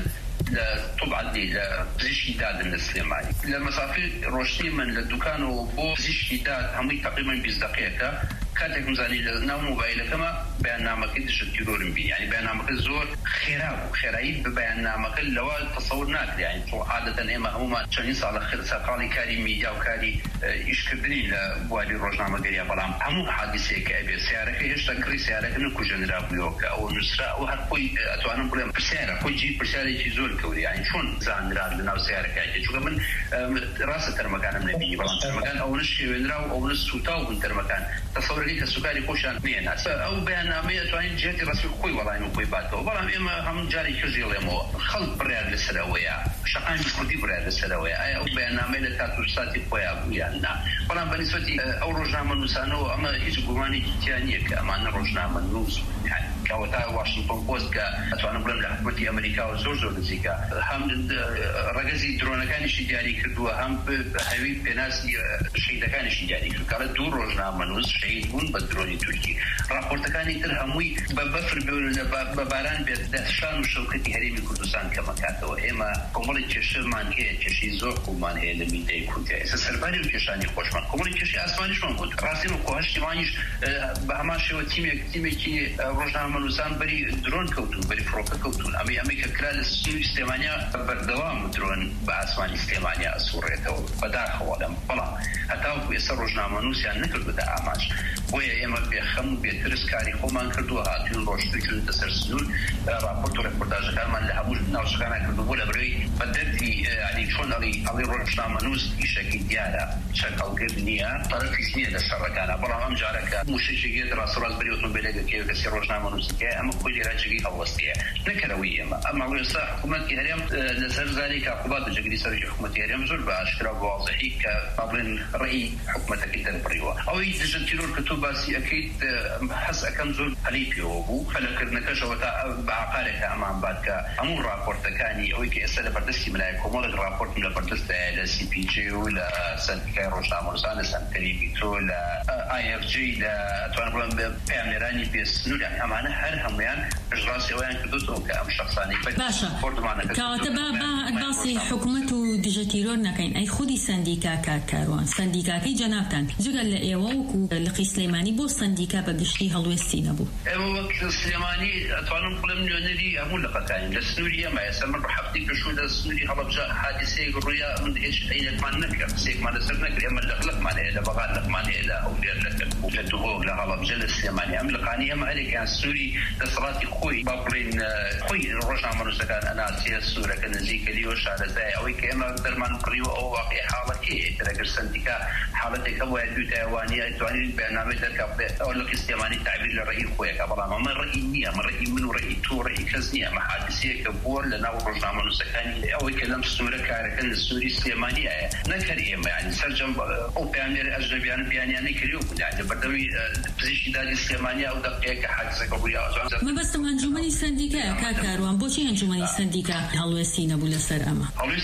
طبعا لبزيشكي داد السليماني لما صافي روشتي من للدكان وبو بزيشكي داد همي تقريبا بيز دقيقة كاتك مزاني لنا موبايل كما بيانامك دجتيرور بي يعني بيانامك زور خيراو خيرايب بيانامك لو تصورناك يعني عادة اما هما شنيس على خير ساقالي كاري ميديا وكاري يشكدني لبوالي روجنامة قريا بلام همو حادثة كأبي سيارك هيش تكري سيارك نكو جنرابيوك او نسرا او هرقوي اتوانا بلام برسيارة كو جي برسيارة زور كوري يعني شون زاندراد لنا سيارة كاجي شو من راسة ترمكان من نبي بلام ترمكان او نشي وينراو او نسوتاو من ترمكان تصور لي كسكاري خوشان نيناس او بيانامية تواني جهتي راسي خوي والله انو خوي باتو بلام اما هم جاري كزي ليمو خلق بريار للسلاوية شقان كردي بريار للسلاوية او بيانامية لتاتو ساتي خويا بيانا بلام بنسبتي او روجنامة نوسانو اما هيج قماني جتيانية كأمان روجنامة نوس يعني كاوتا واشنطن بوست كاتوانا بلام لحكومة امريكا وزور زور دزيكا هم رقزي درونكانشي جاري كردوها هم بهوي بناسي شهيدكانشي جاري كردوها دور روجنامة نوس شهيد بون بدروني تركي راپورتەکانی تر هەمووی بە بەفر بە باران بێت دەشان و شەوکەتی هەرێمی کوردستان کەمەکاتەوە ئێمە کۆمەڵی کێشەمان هەیە کێشەی زۆر قوڵمان هەیە لە میدیای کورد ئێستا سەرباری و کێشانی خۆشمان کۆمەڵی کێشی ئاسمانیشمان بوو ڕاستی و کۆهەشتی وانیش بە هەمان شێوە تیمێک تیمێکی ڕۆژنامە نووسان بەری درۆن کەوتون بەری فڕۆکە کەوتون ئەمەی ئەمەی کە کرا لە سنووری سلێمانیا بەردەوام درۆن بە ئاسمانی سلێمانیا ئەسوڕێتەوە بەداخەوە لەم بەڵام هەتاوەکو ئێستا ڕۆژنامە نووسیان نەکردوتە ئاماژ بۆیە ئێمە بێخەم و بێترس کاری خۆمان کردووە هاتوون ڕۆشتوچون دەسەر سنوور راپۆرت و ڕێپۆرتاژەکانمان لە هەموو ناوچەکانە کردوبوو لە بەرەوەی بەدەردی ینی چۆن ئەڵی ئەڵی ڕۆژنامە نووس ئیشێکی دیارە چەکەڵگرد نییە تەرەفیش نییە لە شەڕەکانە بەڵام ئەم جارەکە موشەیەکێت ڕاستەڕاست بەری ئۆتۆمۆبیلێکەکەوە کەسی ڕۆژنامە نووسەکەیە ئەمە خۆی لێراجێکی هەڵوەستیە نەکەرەوەی ئێمە ئەمە ئێستا حکوومەتی هەرێم لەسەر زارێک عقوبات جگری سەرۆکی حکوومەتی هەرێم زۆر بە ئاشکرا بە واضحی کە بڵێن ڕێی حکوومەتەکەی دەربڕیوە ئەوەی دژتیرۆر کە تۆ باسی ئەەکەیت حەز ئەەکەم زۆر هەلی پێوە بوو خەلەکردنەکەشەوە تا بە عقارێکە ئەمان بات کە هەموو راپۆرتەکانی ئەوەی کە ئێستا لە بەردەستی ملای کۆمەڵێک راپۆرتم لە بەردەستە لە سی پی جی و لە سەندیکای ڕۆژنامە نووسان لە سەنتەری میترۆ لە ئای ئەف جی لە ئەتوان بڵێم پەیامنێرانی بێسنووریان ئەمانە هەر هەمویان پشتڕاستی ئەویان کردوتەوە کە ئەم شەخسانی باشە کەواتە باسی حکوومەت و دژەتیرۆر نەکەین ئەی خودی سەندیکا کارکاروان سەندیکاکەی جەنابتان جگەل لە ئێوە وەکو لقی سلێمانی بۆ سەندیکا بە گشتی هەڵوێستی نەبوو ئێوە وەک سلێمانی ئەتوانم بڵێم نوێنەری هەموو لەقەکانی لە سنووری ئێمە ئێستا من هەفتی پێشوو لە سنووری هەڵەبجە حادیسەیەک ڕوویە من هیچ عینەکمان نەکرد قسەیەکمان لەسەر نەکرد ئێمە لەقلقمان هەیە لە بەغان لەقمان هەیە لە ئەولێر لە دوهۆک لە هەڵەبجە لە سلێمانی ئەم لەقانی ئێمە هەرێکیان سنووری دەسەڵاتی خۆی با بڵێن خۆی ڕۆژنامە نووسەکان ئەناسیە سوورەکە نزیکە لیۆ شارەزای ئەوەی کە ئێمە دەرمان بڕیوە ئەو واقعی حاڵەتەیە ئەگەر سەندیکا حاڵەتێکە وایە دوو تایوانیە ئەتوانین بەیاننامەی دەرکا بڵێت ئەو لەقی سلێمانی تعبیر لە ڕێی خۆیەکە بەڵام ئەمە ڕێی نییە ئەمە ڕێی من و ڕێی تۆ ڕێی کەس نییە ئەمە حادیسەیەکە بووە لە ناو ڕۆژنامە نووسەکانی ئەوەی کە لەم سنوورە کارەکە لە سنووری سلێمانیایە نەکەر ئێمە یعنی سەرجەم ئەو پەیامێر ئەجنەبیانە بیانیان نەکردووە بوو یعنی بەردەمی پزیشکی دادی سلێمانیا ئەو دەقەیەکە حادیسەکە ڕووی مەبەستم ئەنجومەنی سەندیکایە کاکاروان بۆچی ئەنجومەنی سەندیکا هەڵوێستی نەبوو لەسەر ئەمە هەڵوێستی سەندیکا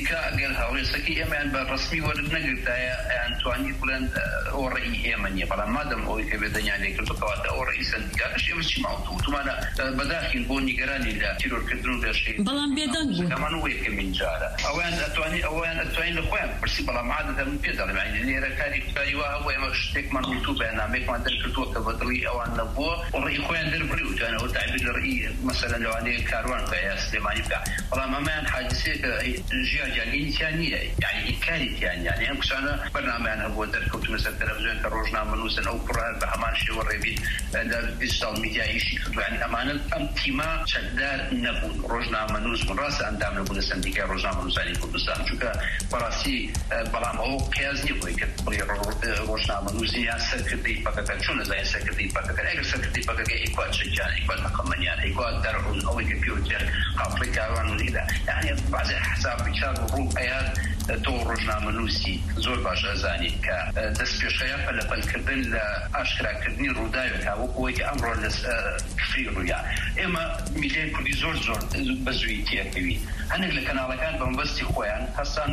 دیکە ئەگەر هاوڵێسەکەی ئێمەیان بە ڕسمی وەرد نەگرتایە ئەیانتوانی بڵێن ئەو ڕێی ئێمە نییە بەڵام مادەم ئەوەی کە بێدەنیان لێکردو کەواتە ئەو ڕێی سەندیکاتش ئێمە چی ماوەتەوە تومانە بەداخین بۆ نیگەرانی لە تیرۆرکردن و لەشەی بەڵام بێدەنگ بوو هەمان وەیەکەمین جارە ئەویان ئەتوانی ئەویان ئەتوانین لە خۆیان پرسی بەڵام عادەتەن پێ دەڵێم یعنی لێرە کاری کاری وا هەبوو ئێمە شتێکمان وتو بەیاننامەیەکمان دەرکردووە کە بەدڵی ئەوان نەبووە و ڕێی خۆیان دەربڕی وتوانە ئەو تعبیر لە ڕێی مەسەلەن لەوانەیە کاروان بکە یا سلێمانی بکە بەڵام ئەمەیان حادیسەیەکە ژیا جانینیان نییە یعنی ئینکاریتیان یعنی ئەم کسانە بەرنامەیان هەبووە دەرکەوتونە سەر تەلەڤیزیۆن کە ڕۆژنامە نووسن ئەو پڕیان بە هەمان شێوە ڕێبین لە دیجیتال میدیا ئیشی کردو یعنی ئەمانە ئەم تیما چەکدار نەبوون ڕۆژنامە نووس بوون ڕاستە ئەندام نەبوون لە سندیکای ڕۆژنامە نووسانی کوردستان چونکە بەڕاستی بەڵام ئەوە قیاز نییە بۆی کە بڵێ ڕۆژنامە نووسی یان سەرکردەی پەکەکە چۆن نەزانین سەرکردەی پەکەکە ئەگەر سەرکردەی پەکەکە ئیکوات چەکیان ئیکوات نەقەمەنیان ئیکوات دەرڕون ئەوەی کە پێوتێ قاپڵی کاروان وریدا یعنی بەعزێ حسابی چاک ڕوو ئەیاد تۆ ڕۆژنامە نووسی زۆر باش ئەزانی کە دەست پێشەیە پەلەپەلکردن لە ئاشکراکردنی ڕووداوێک هاوەکەوەی کە ئەمڕۆ لە کفری ڕوویا ئێمە میلیۆن کوردی زۆر زۆر بەزووی تێکەوی هەندێک لە کەناڵەکان بە مەبەستی خۆیان هەستان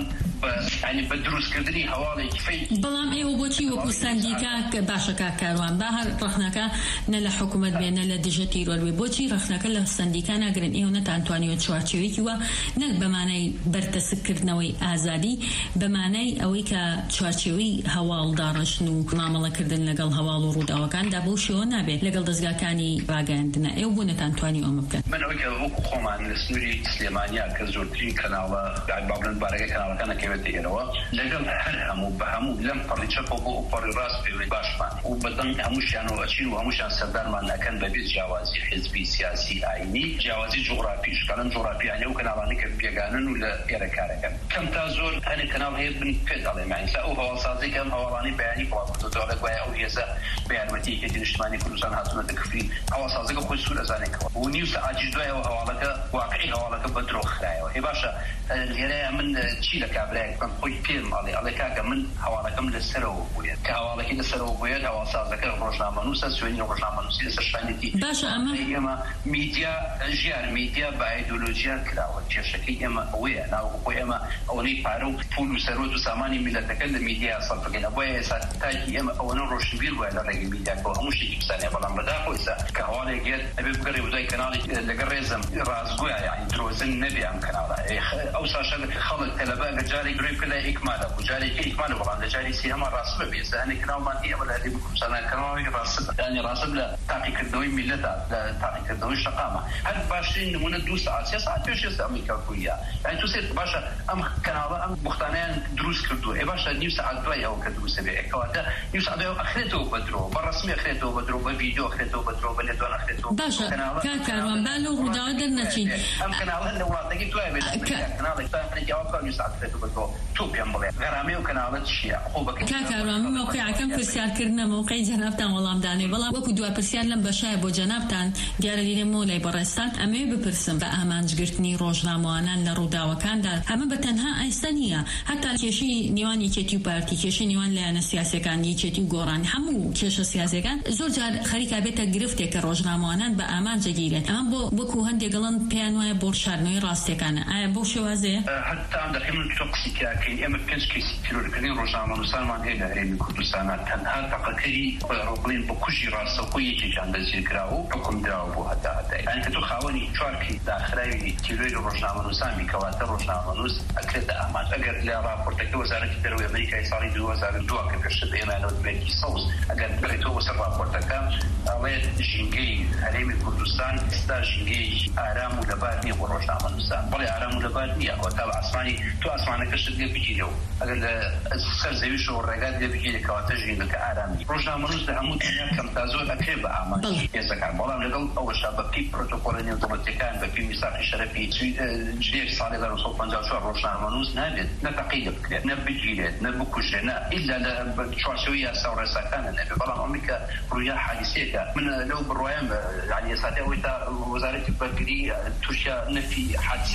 ینی بە دروستکردنی هەواڵێکی فەی بەڵام ئێوە بۆچی وەکو سەندیکا باشە کاکاروان با هەر ڕەخنەکە نە لە حکوومەت بێ نە لە دژە تیرۆر بۆچی ڕەخنەکە لە سەندیکا ناگرن ئێوە نەتانتوانیوە چوارچێوەیەکی وە نەک بەمانەی بەرتەسکردنەوەی ئازادی بەمانەی ئەوەی کە چوارچێوەی هەواڵ داڕشن و مامەڵەکردن لەگەڵ هەواڵ و ڕووداوەکاندا بۆ شێوە نابێت لەگەڵ دەستگاکانی ڕاگەاندنە ئێوە بۆ نەتانتوانی ئەومە بکەن من ئەوەی کە وەکو خۆمان لە سنووری سلێمانیا کە زۆرترین کەناڵە بابلن بارەکە کەناڵەکان ئەکەوێت دێنەوە لەگەڵ هەر هەموو بە هەموو لەم پەڕی چەپە بۆ پەڕی ڕاست پێوێت باشمان و بەدەنگ هەمووشیان و ئەچین و هەمووشیان سەردارمان ئەکەن بەبێت جیاوازی حزبی سیاسی ئاینی جیاوازی جوغرافیش کەڵەم جوغرافیانە و کەناڵانی کە پێگانن و لە ئێرە کارەکەن کەم تا زۆر هەنێک کەناڵ هەیە بن پێ دەڵێ معنی ئەو هەواڵسازی کەم هەواڵانی بەیانی بڵاوکردەوە گوایە ئەو هێزە بە یارمەتیەکێتی نیشتمانی کوردستان هاتوونەتە کفری هەواڵسازەکە خۆی سوور ئەزانێتەوە و نیو سەعاتی دوایەوە هەواڵەکە واقعی هەواڵەکە بە درۆ خرایەوە هێ باشە لێرەیە من چی لە کابرایەک بم خۆی پێم ئەڵێ ئەڵێ کاکە من هەواڵەکەم لەسەرەوە بووێت کە هەواڵەکەی لەسەرەوە بووێت هەواڵسازەکە ڕۆژنامە نووسە سوێنی ڕۆژنامە نووسی لەسەر شتانێتی باشە ئەمە ئێمە میدیا ژیان میدیا بە ئایدۆلۆژیان کراوە کێشەکەی ئێمە ئەوەیە ناوەخۆی ئێمە ئەوەی پارە و پول و سەرۆت و سامانی میلەتەکە لە میدیا سەرفەکەن بۆیە ئێستا تاکی ئێمە ئەوەنە ڕۆشنبیر وایە لە ڕێگەی میدیاکەوە هەموو شتێکی قسانەیە بەڵام بەداخۆ ئێستا کە هەواڵێک گێت ئەبێ بگەڕێ ودای کەناڵی لەگەڵ ڕێزم ڕازگۆیە یعنی درۆزن نەبێ ئەم کەناڵە ئەو ساشە خەڵک تەلەبە ئەگەر جارێک گرێ بکە لای ئیکمالە و جارێکی ئیکمالە بەڵام لە جاری سی هەمان ڕاست بەبێ ئێستا هەنێک کەناڵمان هەیە ئەمە لە هەرێمی کوردستان کەناڵی ڕاست یعنی ڕاست لە تاقیکردنەوەی میلەتە لە تاقیکردنەوەی شەقامە هەر باشترین نمونە دوو سەعات سێ سەعات پێش ئێستا ئەمریکا کوریە یعنی تو سێت باشە ئەم کەناڵە ئەم بوختانەیان دروست کردووە ئێ باشە نیو سەعات دوای ئەوە کە دروستە بێ کەواتە نیو سەعات دوای ئەخرێتەوە بە درۆ بە ڕسمی ئەخرێتەوە بە درۆ بە ڤیدیۆ ئەخرێتەوە بە درۆ بە لێدوان ئەخرێتەوە باشە کاکاروان با لەو ڕووداوە دەرنەچین ئەم کەناڵە لە وڵاتێکی دوای بێت کەناڵێک تاقێکی ئەوە نیو سەعات ئەخرێتەوە بە درۆ تو پێم بڵێ غەرامەی و کەناڵە چییە خۆ بەکە کاکاروان مۆقعەکەم پرسیارکردنە مۆقعی جەنابتان وەڵامدانێ بەڵام وەکو دوای پرسیار لەم بەشایە بۆ جەنابتان دیارە لێرە مۆلای بەڕێستان ئەمێ بپرسم بە ئامانجگرتنی ڕۆژنامەوانان لە ڕووداوەکاندا ئەمە بە تەنها ئایستا نییە هەتا کێشی نێوان یەکێتی و پارتی کێشی نێوان لایەنە سیاسیەکان یەکێتی و گۆڕانی هەموو کێشە سیاسیەکان زۆر جار خەریکا بێتە گرفتێک کە ڕۆژنامەوانان بە ئامانجەگیرێت ئەمە بۆ وەکو هەندێک گەڵن پێیان وایە بۆ شاردنەوەی ڕاستیەکانە ئایا بۆ شێوازەیە هەتا دەخێمن تۆ قسێکاکەین ئێمە پێنج کەسی تیرۆرکردنی ڕۆژنامە نووسانمان هەیە لە هەرێمی کوردستانە تەنها تەقەکەری بڵێن بە کوژی ڕاستەوخۆی یەکێکیان دەستگیر کراوە و حکم دراوە بۆ هەتا هەتای یعنی کە تۆ خاوەنی چوارکی داخراوی تیرۆی ڕۆژنامە نووسانی کەواتە ڕۆژنامە نووس ئەکرێتە ئامان ئەگەر لە راپۆرتەکە وەزارەتی دەرەوەی ئەمریکای ساڵی دوو هەزار و دوو کە پێشتر بەێمانەوە دەبێتی سەوز ئەگەر بڕێتەوە بەسەر راپۆرتەکە ئەڵێت ژینگەی هەرێمی کوردستان ئێستا ژینگەیەکی ئارام و لەبار نییە بۆ ڕۆژنامە نووسان بەڵێ ئارام و لەبار نییە تا بە ئاسمانی تو ئاسمانەکەشت لێ بگیرەوە ئەگەر لە سەر زەویشەوە ڕێگات لێ بگیرێ کەواتە ژینگەکە ئارامی ڕۆژنامە نووس لە هەموو دنیا کەم تا زۆر ئەکرێ بە ئامانجی هێزەکان بەڵام لەگەڵ ئەوەشا بە پێی پرۆتۆکۆڵە نێودەوڵەتیەکان بە پێی میساقی شەرەفی جلێر ساڵی هەزار و سەد و پەنجا و چوار ڕۆژنامە نووس نابێت نە تەقیید بکرێت نە بگیرێت نە بکوژێت نە ئیلا لە چوارچێوەی یاسا و ڕێساکانە نەبێت بەڵام ئەمریکا ڕوویا حادیسەیەکە من لەو بڕوایم یعنی ئێستا ئەوەی تا وەزارەتی بەرگری تووشیا نەفی حادیسەکە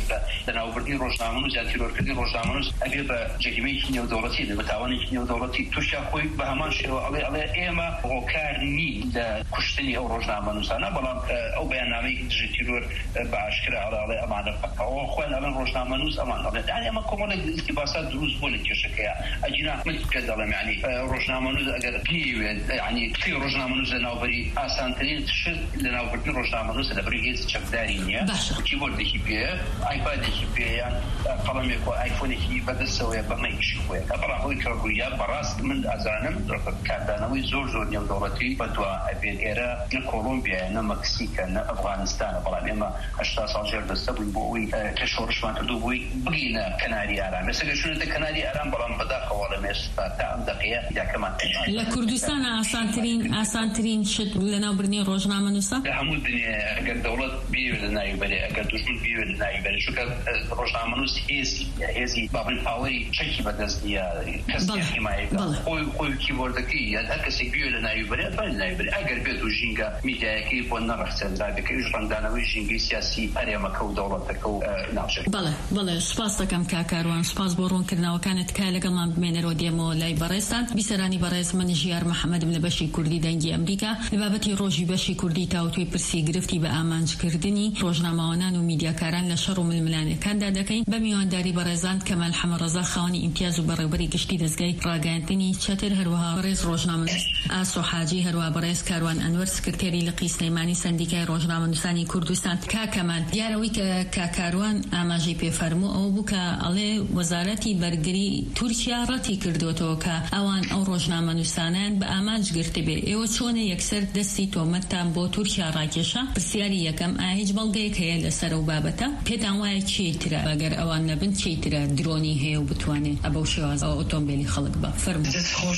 لەناوبردنی ڕۆژنامە و زیاترۆرکردنی ڕۆژنامە ئەبێ بە جریمەیەکی نێودەوڵەتی بە تاوانێکی نێودەوڵەتی تووشیا خۆی بە هەمان شێوە ئەڵێ ئەڵێ ئێمە هۆکار نین لە کوشتنی ئەو ڕۆژنامە نووسانە بەڵام ئەو بەیاننامەیەکی دژی تیرۆر بە ئاشکرا ئەڵێ ئەمانە ئەوە خۆیان ئەڵێن ڕۆژنامە نووس ئەمان ئەڵێ یعنی ئەمە کۆمەڵێک ئیلتیباسات دروست بوو لە کێشەکەیە ئەجینا من کە دەڵێم یعنی ڕۆژنامە نووس ئەگەر بێوێت یعنی کەی ڕۆژنامە نووس لەناوبەری ئاسانترین شت لەناوبردنی ڕۆژنامە نووس لەبەری هیچ چەکداری نییە کیبۆردێکی پێ ئایپادێکی پێ یان قەڵەمێک و ئایفۆنێکی بەدەستەوەیە بەمەیشی خۆیە بەڵام ئەوەی کەڕگویا بەڕاست من ئازانم کاردانەوەی زۆر زۆر نێودەوڵەتی بەدوا ئەبێت ئێرە نە کۆڵۆمبیایە نە مەکسیکە نە ئەفغانستانە بەڵام ئێمە هەشتا ساڵ ژێردەستە بووین بۆ ئەوی کە شۆڕشمان کردو بووی بگینە کەناری ئارام ئێستا چونەتە کەناری ئارام بەڵام بەداخەوە لە مێستا تا ئەم دەقەیە یاکەمان لە کوردستانە ئاسانترین ئاسانترین شت لەناوبردنی ڕۆژنامە نووسە لە هەموو دنیا ئەگەر دەوڵەت بیوێت لە ناوبەرێ ئەگەر دوژمن بیوێت لە ناوبەرێ چونکە ڕۆژنامە نووس هێزی هێزی بابل پاوەری چەکی بەدەست نییە کەسی حیمایەکە خۆی خۆی کیبۆردەکەی یان هەر کەسێک بیوێت لە ناوبەرێ ئەتوانێت لە ناوبەرێ ئەگەر بێت و ژینگە میدیایەکەی بۆ نەڕەخسێنرا بکەویش ڕەنگدانەوەی ژینگەی سیاسی هەرێمەکە و دەوڵەتەکە و ناوچەکە. بەڵێ بەڵێ سوپاس دەکەم کاکاروان سوپاس بۆ ڕوونکردنەوەکانت کا لەگەڵمان بمێنەرەوە دێمەوە لای بەڕێستان بیسەرانی بەڕێز من ژیار محەممەدم لە بەشی کوردی دەنگی ئەمریکا لە بابەتی ڕۆژی بەشی کوردی تاوتوی پرسی گرفتی بە ئامانجکردنی ڕۆژنامەوانان و میدیاکاران لە شەڕ و ململانەکاندا دەکەین بە میوانداری بەڕێزان کەمال حەمەڕەزا خاوەنی ئیمتیاز و بەڕێوەبەری گشتی دەستگای ڕاگەاندنی چەتر هەروەها بەڕێز ڕۆژنامە ئاسۆ حاجی هەروە بەڕێز کاروان ئەنوەر سکرتێری لقی سلەیمانی سەندیکای ڕۆژنامە نووسانی کوردستان. کاکەمال دیارەوەی کە کاکاروان ئاماژەی پێفەرموو ئەو بوو کە ئەڵێ وەزارەتی بەرگری تورکیا ڕەتی کردوێتەوە کە ئەوان ئەو ڕۆژنامە نووسانیان بە ئامانج گرتە بێ ئێوە چۆنە یەکسەر دەستی تۆمەتتان بۆ تورکیا ڕاکێشە پرسیاری یەکەم ئایا هیچ بەڵگەیەک هەیە لەسەر ئەو بابەتە پێتان وایە چیترە ئەگەر ئەوان نەبن چیترە درۆنی هەیە و بتوانێت ئەبەو شێوازە ئۆتۆمبیلی خەڵک بە فەرموو. دەست خۆش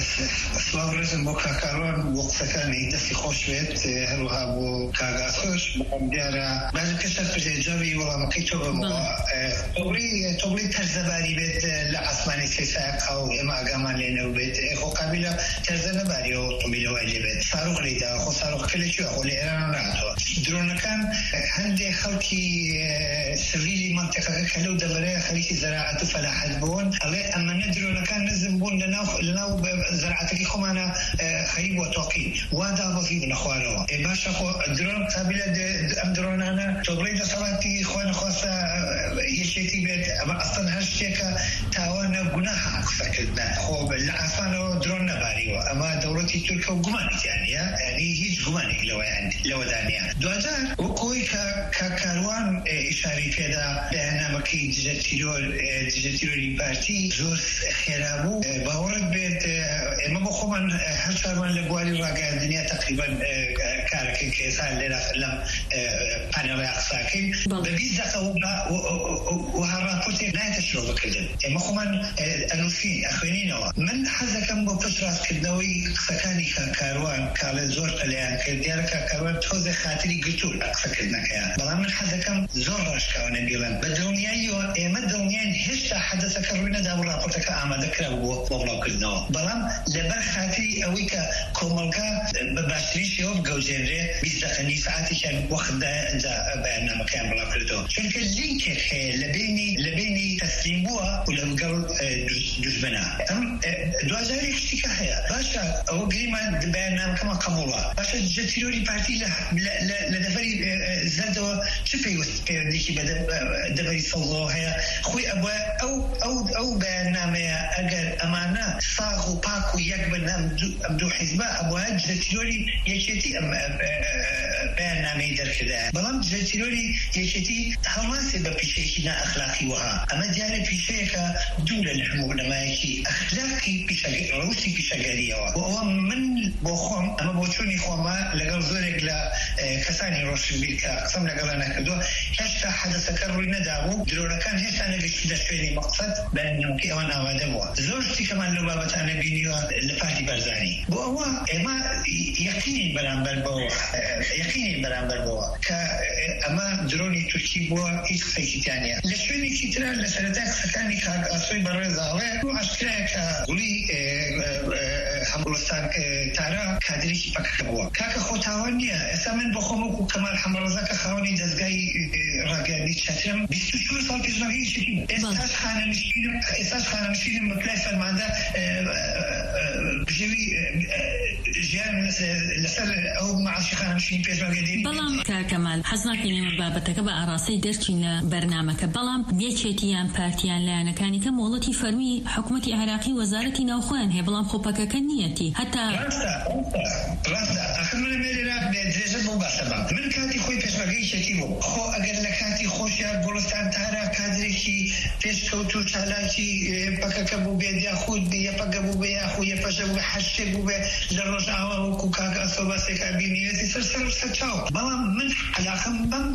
سڵاو ڕێزم بۆ کاکاروان بۆ قسەکانی دەستی خۆش بێت هەروەها بۆ کاگا خۆش بۆم دیارە بەزم کەسە پرسێجەوی وەڵامەکەی تۆ بمەوە تۆبڵی تەرزەباری بێت لە ئاسمانی سێساق و ئێمە ئاگامان لێنەوە بێت خۆ قابلە تەرزە نەباریەوە ئۆتۆمبیلەوەی لێ بێت ساروخ لێدا خۆ ساروخەکە لەکوێ خۆ لە ئێران ناتەوە درۆنەکان هەندێک خەڵکی سڤیلی منتیقەکە کە لەو دەبەرەیە خەریکی زەراعەت و فەلاحەت بوون ئەڵێ ئەمەنە درۆنەکان نزم بوون لەناو زەراعەتەکەی خۆمانە خەریب وە تۆقین وا دابەزی بنە خوارەوە باشە خۆ درۆن قابلە ئەم درۆنانە تۆبڵی دەسەڵاتی خۆ نەخواستە یەکێتی بێت ئەمە ئەستەن هەر شتێکە تاوانە گوناها قسەکردن خۆ لە ئاسانەوە درۆن نەباریوە ئەمە دەوڵەتی تورکە و گومانێکیانە یعنی هیچ گومانێک لەوەدانە دواتر وەکۆی کە کاروان ئیشاری پێدا بەیاننامەکەی دژە تیرۆری پارتی زۆر خێرا بوو باوەڕت بێت ئێمە بۆ خۆمان هەر چارمان لە بواری ڕاگەاندنیا تقریبا کارەکەی کە ئێستا لێرە لەم پانێڵی قساکەین بە بیست دقە وها راپۆرتێک نایەتە شۆ بکردن ئێمە خۆمان ئەنووسین ئەخوێنینەوە من حەزەکەم بۆ پشت ڕاستکردنەوەی قسەکانی کاروان کاڵێ زۆر قەلیان کرد دیارە کاروان تۆزە خاتری گرتوور قسەکردنەکەیان بەڵام من حەزەکەم زۆر ڕاشکاوانە بیڵێن بە دڵنیاییەوە ئێمە دڵنیان هێشتا حەدەسەکە ڕووی نەدا و راپۆرتەکە ئامادەکرا بووە بۆ بڵاوکردنەوە بەڵام لەبەر خاتری ئەوەی کە کۆمەڵگە بە باشترین شێوە بگەوجێنرێ بیست دقەنی ساعتێکیان وەختدایە ئەنجا بەیاننامەکەیان بڵاو کردەوە چونکە لینکێک هەیە لەبینی لەبینی تەسلیم بووە و لەگەڵ دوژمنە ئەم دوازاری شتێکە هەیە باشە ئەوە گریمان بەیاننامەکەمان قبوڵە باشە دژە تیرۆری پارتی لە دەفەری زەردەوە چ پێویست پەیوەندێکی بە دەبەری سەوزەوە هەیە خۆی ئەوە ئەو ئەو ئەو بەیاننامەیە ئەگەر ئەمانە ساغ و پاک و یەک بن ئەم دوو حیزبە ئەوە دژە تیرۆری یەکێتی ئەم بەیاننامەی دەرکردە بەڵام دژە تیرۆری یەکێتی هەڵماسێ بە پیشەیەکی نائەخلاقی وەها ئەمە دیارە پیشەیەکە دوورە لە هەموو بنەمایەکی ئەخلاقی ڕووسی پیشەگەریەوە و ئەوە من بۆ خۆم ئەمە بۆ چۆنی خۆمە لەگەڵ زۆرێک لە کەسانی ڕۆشنبیر کە قسەم لەگەڵا نەکردووە هێشتا حەدەسەکە ڕووی نەدابوو درۆنەکان هێشتا نەگەشتە شوێنی مەقسەد بەیاننامەکەی ئەوان ئامادە بووە زۆر شتێکەمان لەو بابەتانە بینیوە لە پارتی بەرزانی بۆ ئەوە ئێمە یەقینین بەرامبەر بەرامبەر بەوە یەقینی بەرامبەر بەوە کە ئەمە درۆنی تورکی بووە هیچ قسەیکی تیانە لە شوێنێکی ترە لە سەرەتا قسەکانی کاک ئاسۆی بەڕێزاڵێ ئاشکرایە کە گوڵی هەموڵستان تارا کادرێکی پەکەکە بووە کاکە خۆتاوان نییە ئێستا من بۆ خۆم وەکو کەمال حەمەڕەزا کە خاوەنی دەستگای ڕاگەیاندنی چەترم بیست و چوار ساڵ پێشمەرگەیەکی ئێستاش خانەنشینم ئێستاش خانەنشینم بە پلای فەرماندا بژێوی ژیان لەسەر ئەو معاشی خانەنشینی پێشمەرگەدێنی بەڵام کاکەمال حەز ناکەین ئێمە بابەتەکە بە ئاڕاستەی دەرچین لە بەرنامەکە بەڵام یەکێتیان پارتیان لایەنەکانی کە مۆڵەتی فەرمی حکوومەتی عێراقی وەزارەتی ناوخۆیان هەیە بەڵام خۆپەکەکە نیەتی هەتا ڕاستە ئەخر من مێرێرا درێژە بۆ باسە بام من کاتی خۆی پێشمەرگەیەکی بوو خۆ ئەگەر لە کاتی خۆشیە گوڵستان تارا کادرێکی پێشکەوت و چالاکی پەکەکە بوو بێت یاخود یەپەکە بوو بێ یاخود یەپەشە بوو حەشتێک بوو بێ لە ڕۆژئاوا وەکو کاک ئەسۆباسێکا بینیوێتی سەر سەر چاو بەڵام من عەلاقەم بەم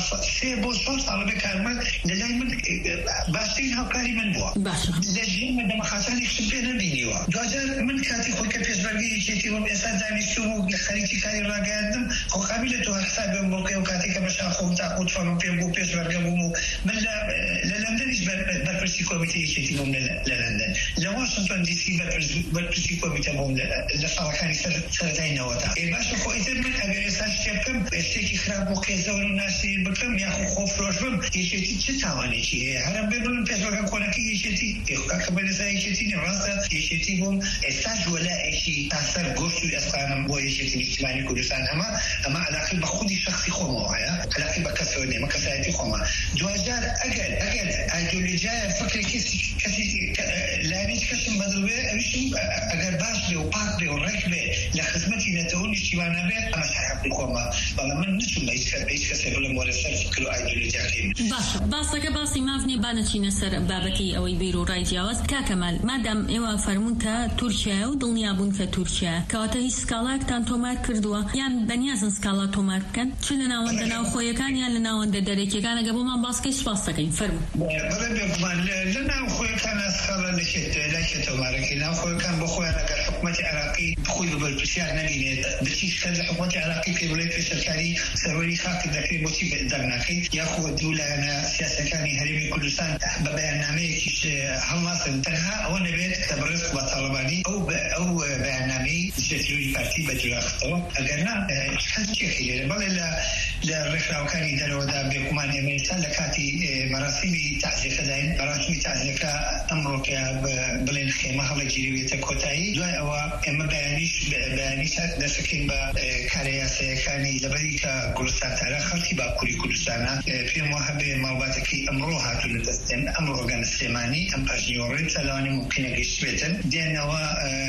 سێ بۆ چوار ساڵە بێکارمەند لەلای من باشترین هاوکاری من بووە لە ژیانمە دەمەخاتانێکشم پێ نەبینیوە دوجار من کاتی خۆی کە پێشمەرگەیەکێتی وم ئێستا دانیشتوم و لە خەریکی کاری ڕاگەیاندم خۆ قابلە تۆ حسابێم بۆ پێ و کاتێککە بە شاخۆم تاقوت فەڵم پێم بوو پێشمەرگە بووم و من لە لەندەنیش بەرپرسی کۆمیتەیەکێتی بووم لە لەندەن لە واشنگتن دی سی بەرپرسی کۆمیتە بووم لە ساڵەکانی سەرەتای نەوەتا ئێ باشە خۆ ئیتر من ئەگەر ئێستا شتێ بکەم شتێکی خراپ بۆ قێزەوە و ناشتیر بکەم یاخۆ خۆ فرۆش بم یەکێتی چه تاوانێکی هەیە هەرم بێ بڵم پێشمەرگە کۆنەکەی یەکێتی کە بەلەسا یەکێتی ڕاستە یەکێتی بووم ئێستاش وەلایەکی تاسەر گۆشت و ئەسپانم بۆ یەکێتی نیشتیمانی کوردستان ئەمە ئەمە عەلاقەی بە خودی شەخسی خۆمەوە هەیە عەلاقەی بە کەسەوە نیە مە کەسایەتی خۆمە دوجار ئەگەر ئەگەر ئایدۆلۆژیایە فکرێکی کەسی لایەنێک کەسم بەدڵ بێ ئەویشم ئەگەر باش بێ و پاک بێ و ڕێک بێ لە خزمەتی نەتەوە نیشتیمانە بێ ئەمە حەقی خۆمە بەڵام من نچوم بە هیچ کەسێ بڵم وەرە سەر فکر و ئایدۆلۆژیاکەی باشە باسەکە باسی مافنێ بانەچینە سەر بابەتی ئەوەی بیر و ڕای جیاواز کاکەمال مادام ئێوە فەرمون کە تورکیایە و دڵنیابوون کە تورکیە کەواتە هیچ سکاڵایەکتان تۆمار کردووە یان بەنیازن سکاڵا تۆمار بکەن چ لە ناوەندە ناوخۆیەکان یان لە ناوەندە دەرەکیەکان ئەگە بۆمان باسکەی سپاس دەکەین فەرموو بەڵێ بێگومان لە ناوخۆیەکان سکاڵا لەکێ تۆمارەکەی ناوخۆیەکان بۆ خۆیان ئەگەر حکوومەتی عێراقی بخۆی بە بەرپرسیار نەبینێت بچی شکەر لە حکوومەتی عێراقی پێ بڵێ پێشەرکاری سەروەری خاکت دەکرێت بۆچی دەرناکەی یاخود دوو لایەنە سیاسەکانی هەرێمی کوردستان بە بەیاننامەیەکیش هەڵناسن تەنها ئەوە نەبێت کە بەڕێز بە تاڵبانی ئەو ئەو بەیاننامەی جێتروی پارتی بەجێڕاخستەوە ئەگەر نا هەرچێکی لێرە بەڵێ لە ڕێکخراوەکانی دەرەوەدا بێگومان ئێمەتا لە کاتی مەراسیمی تەعزیەکەداین مەراسیمی تەعزیەکە ئەمڕۆکە بڵێن خێمە هەڵەگیریوێتە کۆتایی دوای ئەوە ئێمە بەیانیش بەیانیش دەسەکەین بە کارە یاساییەکانی لەبەری کە گوڵستان تارا خەڵکی باکووری کوردستانە پێم وە هەبێ ماڵباتەکەی ئەمڕۆ هاتوون لە دەستێن ئەمڕۆ گەنە سلێمانی ئەم پاژنیۆڕێن چەلەوانی ممکنە گەشتبێتن دێنەوە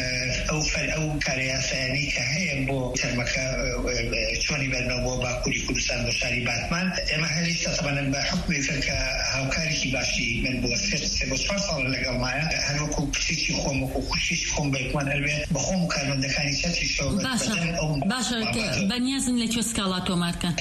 ئەو فەر ئەو کارە یاساییانی کە هەیە بۆ تەرمەکە چۆنی بەرنەوە بۆ باکووری کوردستان بۆ شاری باتمان ئێمە هەریستا تەبەنن بە حکمی کە هاوکارێکی باشی من بۆ سێ بۆ چوار ساڵ لەگەڵمایە هەروەکو کچێکی خۆم وەکو خوشیشی خۆم بێکمان هەربێ بە خۆم و کارمەندەکانی چەتریشەوە باشە بەنیازن لە کوێ سکاڵا تۆمارکەن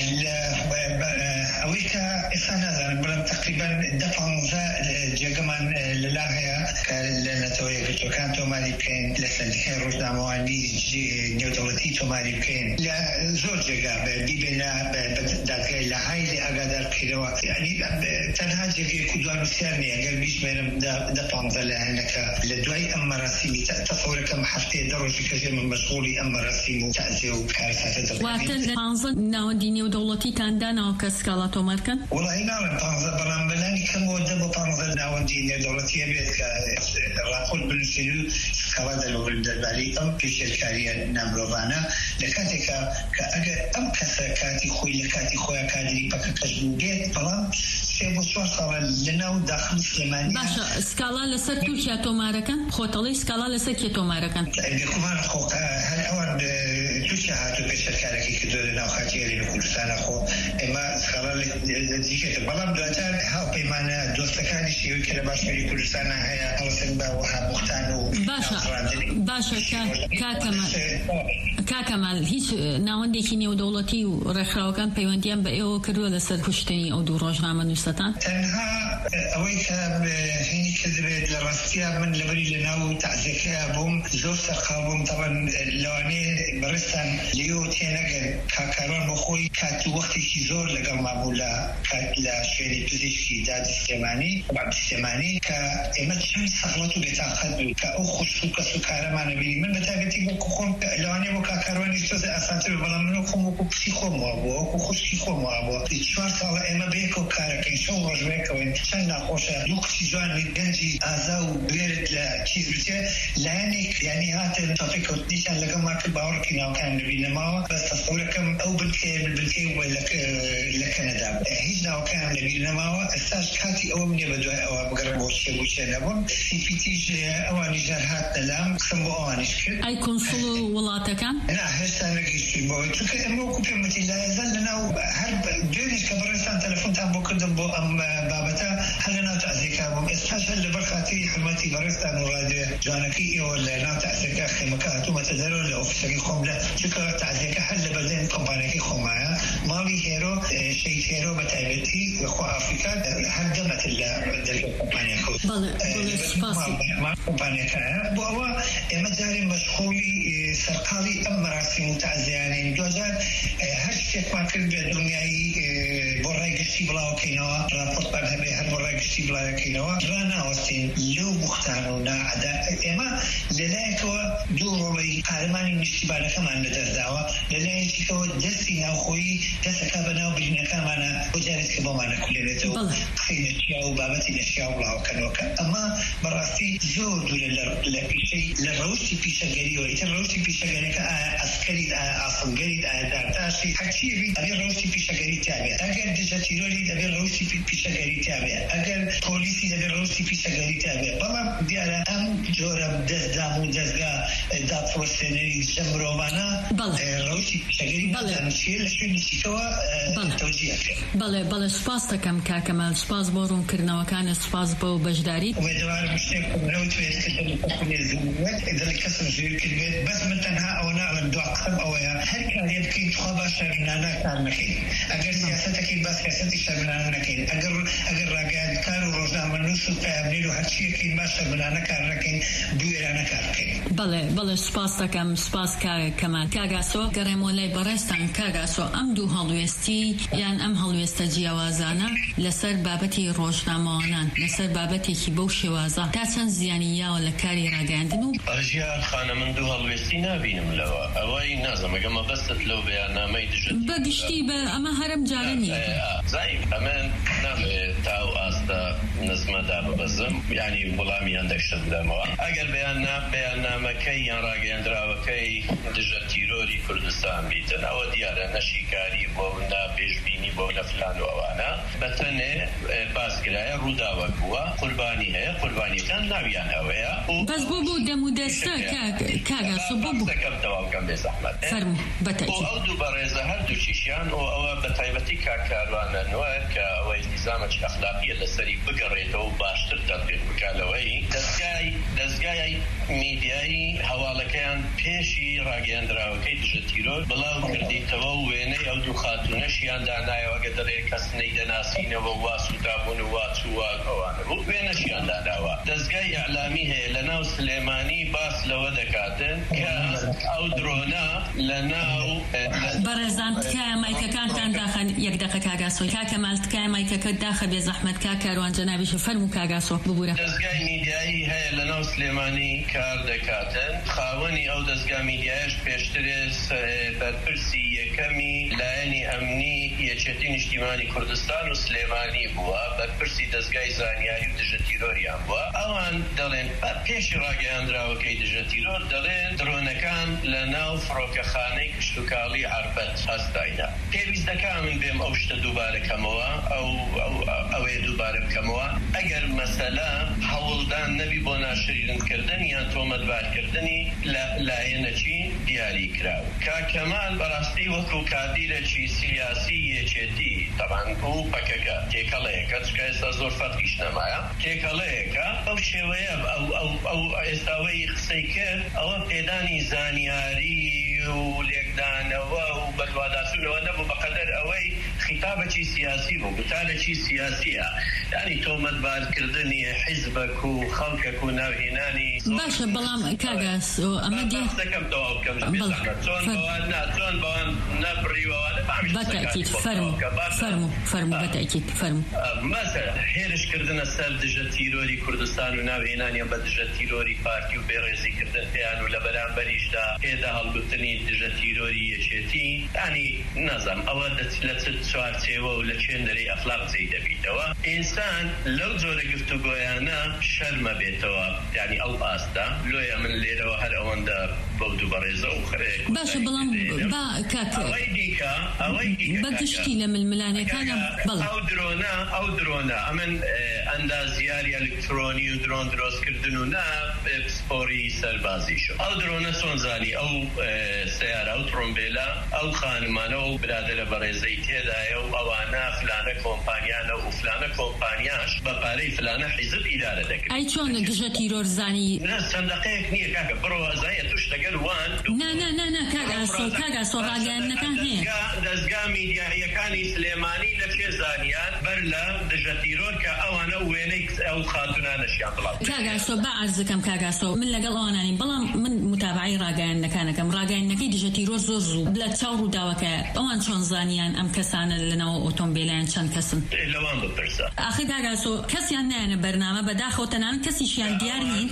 ئەوەی کە ئێستا نازانم بڵم تقریبان دە پانزە جێگەمان لەلا هەیە کە لە نەتەوە یەکگرتوەکان تۆماری بکەین لە سەردەکەی ڕۆژنامەوانی نێودەوڵەتی تۆماری بکەین لە زۆر جێگا بیبێنە دادگای لە های لێ ئاگادار بکەیتەوە یعنی تەنها جێگەیەک و دوانوسیار نییە ئەگەر بیژمێرم دە پانزە لایەنەکە لە دوای ئەم مەراسیمی تەسەوورەکەم هەفتەیە دە ڕۆژی کەژێ من مەشغوڵی ئەم مەراسیم و تەعزیە و کارەساتە دەبێت واتە پانزە ناوەندی نێودەوڵەتیتان داناوە کە سکاڵا تۆمارکەن وڵی ناڵێن پانزە بەڵام بەلانی کەمەوە دە بۆ پانزە ناوەندی نێودەوڵەتیە بێت کە ڕاپۆرت بنووسین و سکاڵا دەرەوەی دەربارەی ئەم پێشێرکاریە نامرۆڤانە لە کاتێکە کە ئەگەر ئەم کەسە کاتی خۆی لە کاتی خۆیان کادری پەکەکەش بوو بێت بەڵام سێ بۆ چوار ساڵە لەناو داخلی سلێمانی باشە سکاڵا لەسەر تورکیا تۆمارەکەن خۆتەڵی سکاڵا لەسەر کێ تۆمارەکەن بێگومان خۆ هەر ئەوان تورکیا هاتوو پێشەرکارێکی کردووە لە ناو خاکی هەرێمی کوردستانە خۆ ئێمە سکاڵا دیکێتە بەڵام دواتر هاوپەیمانە دۆستەکانی شێوەی کە لە باشووری کوردستانە هەیە هەڵسەن بە وەها بوختان و باشە باشە کاکەمە کاکەمال هیچ ناوەندێکی نێودەوڵەتی و ڕێکخراوەکان پەیوەندیان بە ئێوە کردووە لەسەر کوشتنی ئەو دوو ڕۆژنامە نووسەتان؟ تەنها ئەوەی کە هینی کردبێت لە ڕاستیە من لەبەری لە ناو تعزیەکەیە بووم زۆر سەرقاڵ بووم. تەبەن لەوانەیە بەڕێستان لێو تێنەگەن کاکاروان بۆ خۆی کات و وەختێکی زۆر لەگەڵ مابوو لە لە شوێنی پزیشکی دادی سلێمانی بابی سلێمانی کە ئێمە چەند سەغڵەت و بێتاقەت بوو کە ئەو خوش و کەس و کارەمانە بینی. من بەتابەتی وەکو خۆم لەوانەیە بۆ کاکاروانی تۆزە ئاسانتر بەڵام من خۆم وەکو پسی خۆم وا بووە وەکو خوشکی خۆم وا بووە. چوار ساڵە ئێمە بەیەکەوە کارەکەین شەو ڕۆژ بەیەکەوەین. چەند ناخۆشە دوو کچی جوانی گەنجی ئازا و بێرت لە چیز بچێ لایەنێک یانی هاتن تۆپێکەوتنیشان لەگەڵ ما کرد باوەڕکی ناوکان لەبینەماوە بەس تەسەورەکەم ئەو بنکەیە بنکەی لە کەنەدا هیچ ناوکانم لەبینەماوە. ئێستاش کاتی ئەوە منێ بەدوای ئەوە بگەڕم بۆ چێ بوو چێ نەبوون. سی پی تیش ئەوانی ژار هاتنە لام قسم بۆ ئەوانیش کرد. ئەی کۆنسڵ و وڵاتەکان؟ نا هێشتا نەگەیشتووین بەوەی چونکە ئەمە وەکو پێمەتی لایەزان لەناو هەر دوێنێش کە بەڕێستان تەلەفۆنتان بۆ کردم بۆ ئەم بابەتە هەر لەناو تعزیەکە بووم. ئێستاش هەر لەبەر خاتری حرمەتی بەڕێستان و ڕادیۆ جوانەکەی ئێوە لەناو تعزیەکە خێمەکە هاتوومەتە دەرەوە لە ئۆفیسەکەی خۆم لە چونکە تعزیەکە هەر لە بەردەم کۆمپانیەکەی خۆمایە. ماڵی هێرۆ شەید هێرۆ بەتایبەتی خۆ ئافریکا هەر دەمەتر لە دەرگای کۆمپانیەکە کۆمپانیەکەیە. بۆ ئەوە ئێمە جارێ مەشغوڵی سەرقاڵی ئەم مەراسیم و تعزیانین. دوجار هەر شتێکمان کرد بێ دڵنیایی بۆ ڕایگەشتی بڵاوکەینەوە راپۆرتمان هەبێ هەر بۆ ڕایگەشتی بڵاوکەینەوە ڕاناوەستین لەو بوختان و ناعەدا. ئێمە لەلایەکەوە دوو ڕۆڵی قارەمانی نیشتیبانەکەمان لەدەستداوە لەلایەکەوە دەستی ناوخۆیی دەستەکە بە ناو برینەکانمانە بۆ جارێککە بۆمانە کولێنێتەوە قسەی نەچیا و بابەتی نەچیا و بڵاوکەنەوەکە. ئەمە بەڕاستی زۆر دوورە لە پیشەی لە ڕەوشی پیشەگەریەوە. ئیتر ڕەوشی پیشەگەریەکە ئایا ئەسکەریت ئایا ئاسڵگەریت ئایا دارتاشی هەرچیەبی ئەبێ ڕەوشی پیشەگەری تابێت. ئەگەر دژە تیرۆری دەبێ ڕەوشی پیشەگەری تابێت. ئەگەر پۆلیسی دەبێ ڕەوشی پیشەگەری تابێت. بەڵام دیارە ئەم جۆرە دەستدام و دەستگا دادپرسێنەری چەند مرۆڤانە ڕەوشی پیشەگەری چیە لە شوێنێکیەوە تەوجیهکرێت. بەڵێ بەڵێ سوپاس دەکەم کاکەمال، سوپاس بۆ ڕوونکردنەوەکانە، سوپاس بۆ بەشداریت. ئومێدوارم شتێک نەوتوێت کردن کەسم ژیر کردێت. بەس من تەنها ئەوە ناڵم دوا قسم ئەوەیە هەر کارێ بکەین خوا با شەرمینانە کار نەکەین. ئەگەر سیاسەتەکەین با سیاسەتی شەرمینانە نەکەین. ئەگەر ئەگەر ڕاگەیاندکار و ڕۆژنامەنووس و پەیامنێر و هەرچیەکەین با شەرمینانە کار نەکەین، بوێرانە کار بکەین. بەڵێ بەڵێ سوپاس دەکەم. سوپاس کاکەمال. کاگاسۆ گەڕێمەوە لای بەڕێستان. کاگاسۆ ئەم دوو هەڵوێستی یان ئەم هەڵوێستە جیاوازانە لەسەر بابەتی ڕۆژنامەوانان لەسەر بابەتێکی بەو شێوازە تا چەند زیانی یاوە لە کاری ڕاگەاندن و ئەژیان خانە من دوو هەڵوێستی نابینم لەوە. ئەوەی نازەم ئەگەمە بەستت لەو بەیاننامەی دژت بەگشتی بە ئەمە هەرم جارە نیە زای ئەمن نامێت تا و ئاستا نزمەدا ببەزم یعنی وەڵامی هەندێکشت بدەمەوە. ئەگەر بەیاننا بەیاننامەکەی یان ڕاگەیاندراوەکەی دژە تیرۆری کوردستان بیتن ئەوە دیارە نەشیکاری بۆ نا پێشبینی بۆ لە فلان و ئەوانە بەتەنێ باسکرایە ڕووداوە بووە قوربانی هەیە قوربانیەکان ناویان ئەوەیە بەس بۆ بوو دەم و دەستە کاگاسۆ بۆ بوو تەواوکەم بێ زەحمەت فەرموو بەتەکید ئەو دوو بەڕێزە هەردووچیشیان و ئەوە بە تایبەتی کاکاروانە نوە کە ئەوەی نظامێکی ئەخلاقیە لەسەری بگەڕێتەوە و باشتر تەطبیق بکاتەوەی دەستگای دەستگای میدیایی هەواڵەکەیان پێشی ڕاگەیاندراوەکەی دژە تیرۆر بڵاو کردیتەوە و وێنەی ئەو دوو خاتونەشیان دانایەوە گە دەڕێ کەس نەیدەناسینەوە واسوودابوون و واچووە ئەوانە بوو وێنەشیان داناوە. دەستگای ئەعلامی هەیە لە ناو سلێمانی باس لەوە دەکاتن کە ئەو درۆنە لە ناو بەڕێزان تکایە مایکەکانتان داخەن یەک دەقە کاگاسۆ کاکەمال تکایە مایکەکەت داخە بێ زەحمەت کاکاروان جەنابیش فەرموو کاگاسۆ ببوورە. دەستگای میدیایی هەیە لە ناو سلێمانی کار دەکاتن. خاوەنی ئەو دەستگا میدیایش پێشترێ بەرپرسی یەکەمی لایەنی ئەمنی یەکێتی نیشتیمانی کوردستان و سلێمانی بووە بەرپرسی دەستگای زانیاری و دژە تیرۆریان بووە. ئەوان دەڵێن پێشی ڕاگەیاندراوەکەی دژە تیرۆر دەڵێن درۆنەکان لە ناو فڕۆکەخانەی کشتوکاڵی عەربەت هەستاینە. پێویست دەکا من بێم ئەو شتە دووبارە کەمەوە ئەو ئەوەیە دووبارە بکەمەوە ئەگەر مەسەلە هەوڵدان نەبی بۆ ناشرینکردن یان تۆمەتبارکردنی لایەنەکی دیاری کراوە. کاکەمال بەڕاستی وەکو کادیرێکی سیاسی یەکێتی تەبان و پەکەکە تێکەڵەیەکە چکە ئێستا زۆر فەرقیش نەمایە تێکەڵەیەکە ئەو شێوەیە ئەو ئێستاوەی قسەی کرد ئەوە پێدانی زانیاری و و لێکدانەوە و بەدواداسوونەوە نەبوو بەقەدەر ئەوەی خیتابەکی سیاسی بوو گوتارێکی سیاسیە یعنی تۆمەتبارکردنی حیزبەک و خەڵکێک و ناوهێنانی باشە بەڵام کاگاس ئەمە دەکەم تەواو بکەم چۆن بەوان چۆن بەوان نەبڕیوەوانە بەتەکید فەرموو فەرموو فەرموو بەتەکید فەرموو مەسەلا هێرشکردنە سەر دژە تیرۆری کوردستان و ناوهێنانیان بە دژە تیرۆری پارتی و بێڕێزیکردن پێیان و لە بەرامبەریشدا هێدا هەڵگوتنی دژە تیرۆری یەکێتی ینی نەزانم ئەوە لە چ چوارچێوە و لە چێندەرەی ئەخلاق جێی دەبیتەوە ئینسان لەو جۆرە گفتوگۆیانە شەرمە بێتەوە ینی ئەو ئاستا لۆیە من لێرەوە هەر ئەوەندە بەو دوو بەڕێزە و خرێک باشە بەڵام با کاکە ئەوەی دیکە ئەوەی دیکە بەگشتی لە ململانەکانە بەڵام ئەو درۆنە ئەو درۆنە ئەمن ئەندازیاری ئەلکترۆنی و درۆن دروستکردن و نا پسپۆری سەربازیشە ئەو درۆنە چۆنزانی ئەو سیارە ئەو ترۆمبێلە ئەو خانمانە و برادرە بەڕێزەی تێدایە و ئەوانە فلانە کۆمپانیانە و فلانە کۆمپانیاش بە پارەی فلانە حیزب ئیدارە دەکرێت ئەی چۆن دژە تیرۆرزانی چەندەقەیەک نییە کاکە بڕۆ ئەزایە توش دەگەر وان نا نا نا نا کاگاسۆ کاگاسۆ ڕاگەیانەکان هەیە دەستگا میدیاییەکانی سلێمانی لە پێ زانیان بەر لە دژە تیرۆر کە ئەوانە وێنەی ئەو خاتونانەشیان بڵاو کاگاسۆ بە عەرزەکەم کاگاسۆ من لەگەڵ ئەوانانی بەڵام من متابعی ڕاگەیانەکانەکەم ڕاگەیانەکەی دژە تیرۆر زۆر زوو لە چاو ڕووداوەکە ئەوان چۆن زانیان ئەم کەسانە لەنەوە ئۆتۆمبیلەیان چەند کەسن لەوان بپرسە ئاخر کاگاسۆ کەسیان نایەنە بەرنامە بەداخەوە تەنانەت کەسیشیان دیار نین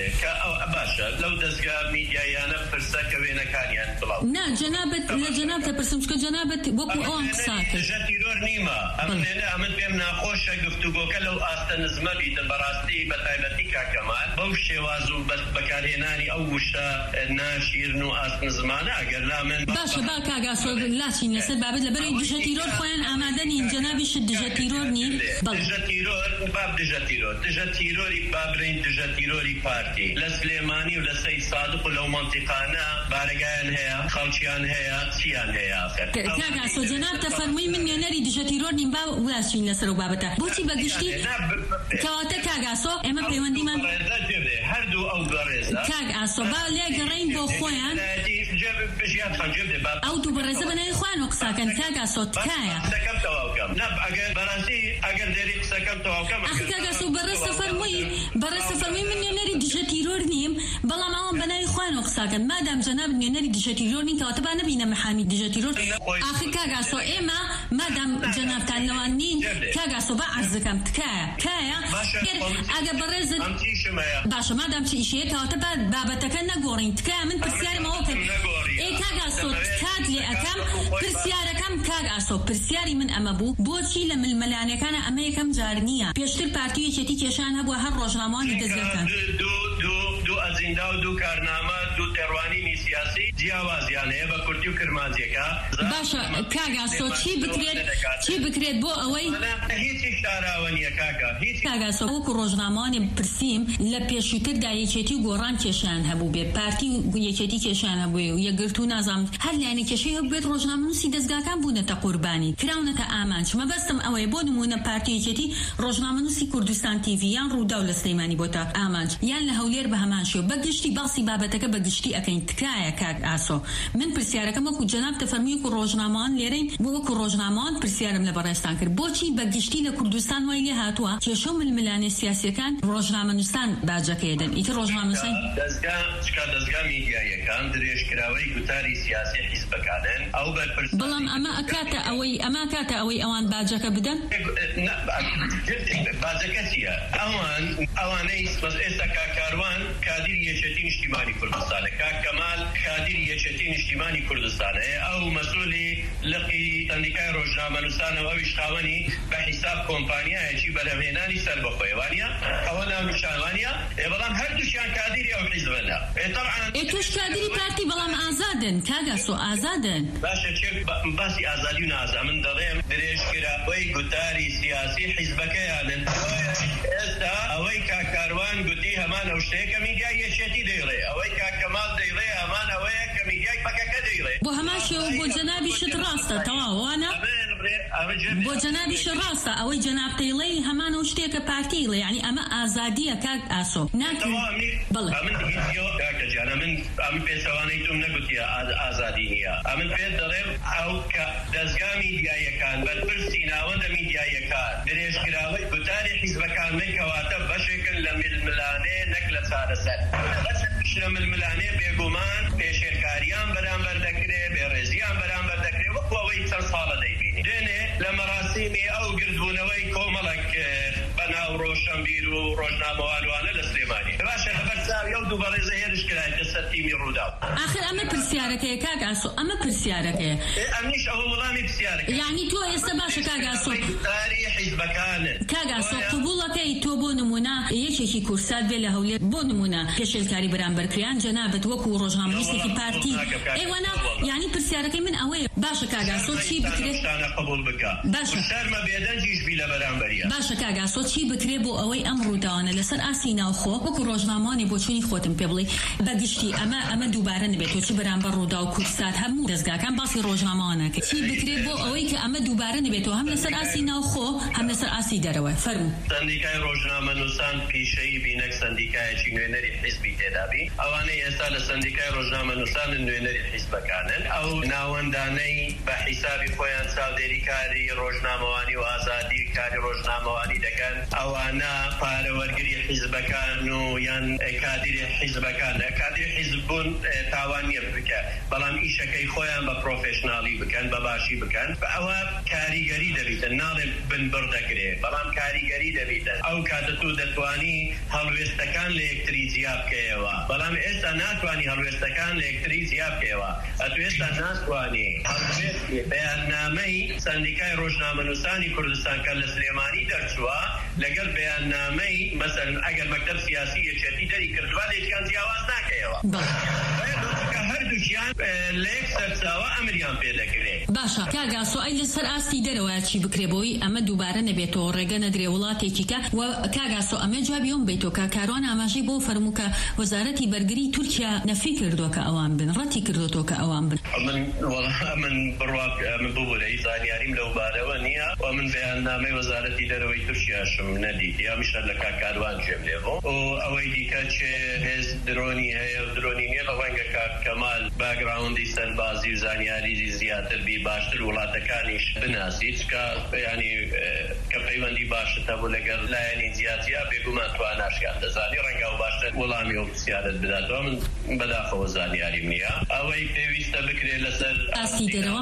باشە لەو دەستگا میدیایانە پرسە کە وێنەکانیان بڵاو نا جەنابەت لە جەناب دەپرسم چکە جەنابەت وەکو ئەوان قساکرد دژە تیرۆر نیمە ئەمێنە ئەمن پێم ناخۆشە گفتوگۆکە لەو ئاستە نزمە بیتن بەڕاستی بە تایبەتی کاکەمان بەو شێواز و بەکارهێنانی ئەو وشە ناشیرن و ئاست نزمانە ئەگەر لا من باشە با کاگاسۆ لاشین لەسەر بابەت لەبەرەوەی دژە تیرۆر خۆیان ئامادە نین جەنابیش دژە تیرۆر نین دژە تیرۆر باب دژە تیرۆر دژە تیرۆری بابرین دژە تیرۆری پارتی لە سلێمانی و لە سەی سادق و لەو مەنتیقانە بارگایان هەیە خەڵکیان هەیە چیان هەیە کاگاسۆ جەناب تەفەرمووی من وێنەری دژە تیرۆر نیم با ولاشین لەسەر و بابەتە بۆچی بەگشتی کەواتە کاگاسۆ ئێمە پەیوەندیمان هەردوو ئەو بەڕێزە کاگاسۆ با لێ گەڕین بۆ خۆیان ئەو دوو بەڕێزە بەناوی خۆیان و قساکەن کاگاسۆ تکایە ئەخی کاگاسۆ بەڕێستە فەرمووی بەڕێستە فەرمووی من وێنەری دژە تیرۆر نیم بەڵام ئەوان بەناوی خۆیان و قساکەن مادام جەناب وێنەری دژە تیرۆر نین کەواتە با نەبینە محامی دژە تیرۆر ئاخی کاگاسۆ ئێمە مادام جەنابتان لەوان نین کاگاسۆ با عەرزەکەم تکایە تکایە ئەگە بەڕێزت باشە مادام چ ئیشەیە کەواتە بابەتەکە نەگۆڕین تکایە من پرسیارمەوە کرد ئێ کاگاسۆ تکات لێ ئەەکەم پرسیارەکەم کاگاسۆ پرسیاری من ئەمە بوو بۆچی لە ململانەکانە ئەمە یەکەم جار نییە پێشتر پارتی یەکێتی کێشان هەبووە هەر ڕۆژنامەوانی دەستگاکان دوو ئەجندا و دوو کارنامە دوو تێڕوانینی سیاسی جیاوازیان هەیە بە کورتی و کرمانجیەکە باشە کاگاسۆ چی بکرێت چی بکرێت بۆ ئەوەی هیچی شاراوە نییە کاکە هیچ کاگاسۆ وەکو ڕۆژنامەوانی پرسییم لە پێشووتردا یەکێتی و گۆڕان کێشیان هەبوو بێ پارتی یەکێتی کێشیان هەبووێ و یەکگرتو و نازام هەر لایەنە کێشەی هەبوو بێت ڕۆژنامەنووسی دەستگاکان بوونەتە قوربانی کراونەتە ئامانج مەبەستم ئەوەیە بۆ نمونە پارتی یەکێتی ڕۆژنامەنووسی کوردستان تیڤی یان ڕوودا و لە سلەیمانی بۆتە ئامانج یان لە هەولێر بە هەمان شێوە بەگشتی باسی بابەتەکە بەگشتی ئەکەین تکایە کاک ئاسۆ من پرسیارەکەم وەکو جەناب تەفەرمووی وەکو ڕۆژنامەوان لێرەین بۆ وەکو ڕۆژنامەوان پرسیارم لە بەڕێستان کرد بۆچی بەگشتی لە کوردستان وای لێ هاتووە کێشە و ململانێ سیاسیەکان ڕۆژنامەنووسان باجەکەیدەن ئیتر ڕۆژنامەنووسان دەستگا چکە دەستگا میدیاییەکان درێژکراوەی گوتاری سیاسی حیزبەکانن ئەو بەرپرس بەڵام ئەمە ئەکاتە ئەوەی ئەمە کاتە ئەوەی ئەوان باجەکە بدەن باجەکە چییە ئەوان ئەوانەی ئێستا کاکاروان کادری یەکێتی نیشتیمانی کوردستانە کاکەمال کادری یەکێتی نیشتیمانی کوردستانە ئەو مەسئولی لقی سەندیکای ڕۆژنامەنووسانەوە ئەویش خاوەنی بە حیساب کۆمپانیایەکی بەرهەمهێنانی سەر بەخۆیوانە ئەوە ناونیشانوانە بەڵام هەردووشیان کادری ئەو حیزبەنە ئێ توش کادری پارتی بەڵام ئازادن کاگاسۆ ئازادن باشە چێک باسی ئازادی و نازا من دەڵێم درێژکراوەی گوتاری سیاسی حیزبەکەیانن ئێستا ئەوەی کاکاروان گوتی هەمان ئەو شتەیە میدیای یەکێتی دەیڵێ ئەوەی کاکەمال دەیڵێ هەمان ئەوەیە کە میدیای پەکەکە دەیڵێ بۆ هەمان شێوە بۆ جەنابی شت ڕاستە تەواو وانە بۆ جەنابیش ڕاستە ئەوەی جەناب تەیڵەی هەمان ئەو شتێکە پارتیڵە یعنی ئەمە ئازادیە کاک ئاسۆ بڵێ من ئەم پێچەوانەی توم نەگوتیە ئازادی نییە ئەمن پێت دەڵێم ئەو کە دەستگا میدیایەکان بەرپرسی ناوەندە میدیایەکان درێژکراوەی گوتاری حیزبەکانمەی کەواتە بەشێکن لە ململانێ نەک لە چارەسەر لە ململانێ بێگومان پێشێرکاریان بەرامبەر دەکرێت بێڕێزیان بەرامبەر دەکرێت وەکو ئەوەی چەند ساڵە دەیبینی دێنێ لە مەراسیمی ئەو گردبوونەوەی کۆمەڵک بەناو ڕۆشنبیر و ڕۆژنامەوانوانە لە سلێمانی باشە خەبەر چاوی ئەو دوو بەڕێزە هێرش کرایتە سەر تیمی ڕوودا ئاخر ئەمە پرسیارەکەیە کاک ئاسۆ ئەمە پرسیارەکەیە ئەمیش ئەوە وەڵامی پرسیارەکە یعنی تۆ ئێستا باشە کاک ئاسۆ تاری حیزبەکانن کاک ئاسۆ قبوڵەکەی تۆ بۆ نمونە یەکێکی کورسات بێ لە هەولێر بۆ نمونە پێشێلکاری بەرامبەرکریان جەنابەت وەکو ڕۆژنامەنووسێکی پارتی ئێوەنا یعنی پرسیارەکەی من ئەوەیە باشە کاک ئاسۆ چی بکرێت قبول بکە باشە شەرمە بێدەنجیش بی لە بەرامبەریە باشە کاک ئاسۆ چی بکرێت بۆ ئەوەی ئەم ڕووداوانە لەسەر ئاسی ناوخۆ وەکو ڕۆژنامەوانی بۆ چوونی خۆتم پێ بڵێ بەگشتی ئەمە ئەمە دووبارە نبێت تۆ چی بەرامبەر ڕوودا و کورسات هەموو دەستگاکان باسی ڕۆژنامەوانەکە چی بکرێت بۆ ئەوەی کە ئەمە دووبارە نبێتەوە هەم لەسەر ئاسی ناوخۆ هەم لەسەر ئاسی دەرەوە فەرموو سندیکای ڕۆژنامەنووسان پیشەیی بینەک سندیکایەکی نوێنەری حیزبی تێدابی ئەوانەی ئێستا لە سندیکای ڕۆژنامەنووسان نوێنەری حیزبەکانن ئەو ناوەندانەی بە حیسابی خۆیان چاودێری کاری ڕۆژنامەوانی و ئازادی کاری ڕۆژنامەوانی دەکەن ئەوانە پارەوەرگری حیزبەکان و یان کادری حیزبەکان کادری حیزب بوون تاوان نییە بکە بەڵام ئیشەکەی خۆیان بە پرۆفێشناڵی بکەن بە باشی بکەن ئەوە کاریگەری دەبیتن ناڵێ بنبڕ دەکرێت بەڵام کاریگەری دەبیتن ئەو کاتە تو دەتوانی هەڵوێستەکان لە یەکتری جیاب بکەیەوە بەڵام ئێستا ناتوانی هەڵوێستەکان لە یەکتری جیاب بکەیەوە ئەتو ئێستا ناتوانی هەڵوێستی بەیاننامەی سندیکای ڕۆژنامەنووسانی کوردستان کە لە سلێمانی دەرچووە لەگەڵ بەیاننامەی مەسەڵەن ئەگەر مەکتەب سیاسی یەکێتی دەری کردووە لە هیچکان جیاواز ناکەیەوە هەردووکیان لە یەک سەرچاوە ئەمریان پێ دەکرێت باشە کاک ئاسۆ ئەی لەسەر ئاستی دەرەوە چی بکرێ بۆی ئەمە دووبارە نەبێتەوە ڕێگە نەدرێ وڵاتێکی کە و کاک ئاسۆ ئەمە جوابیەوەم بیتەوە کە کاروان ئاماژەی بۆ فەرموو کە وەزارەتی بەرگری تورکیا نەفی کردووە کە ئەوان بن ڕەتی کردوەوە کە ئەوان بن من من بڕواک من بوو لە زانیاریم لەو بارەوە نییە و من بەیاننامەی وەزارەتی دەرەوەی تورکیاشم نەدیت یا میشە لە کاکاروان جێم لێبوو و ئەوەی دیکە چێ هێز درۆنی هەیە و درۆنی نییە ڕەنگە کاک کەمال باگراوندی سەربازی و زانیاری زیاتر بی باشتر وڵاتەکانیش بناسیت کە ینی کە پەیوەندی باشتە بوو لەگەر لایەنی جیاتیا بێگومان تواناشکان دەزانی ڕەنگە و باشتر وەڵامی و پرسیارت بداتەوە من بەداخەوە زانیاریم نییە ئەوەی پێویستە بکرێت لەسەر ئاستی دەرەوە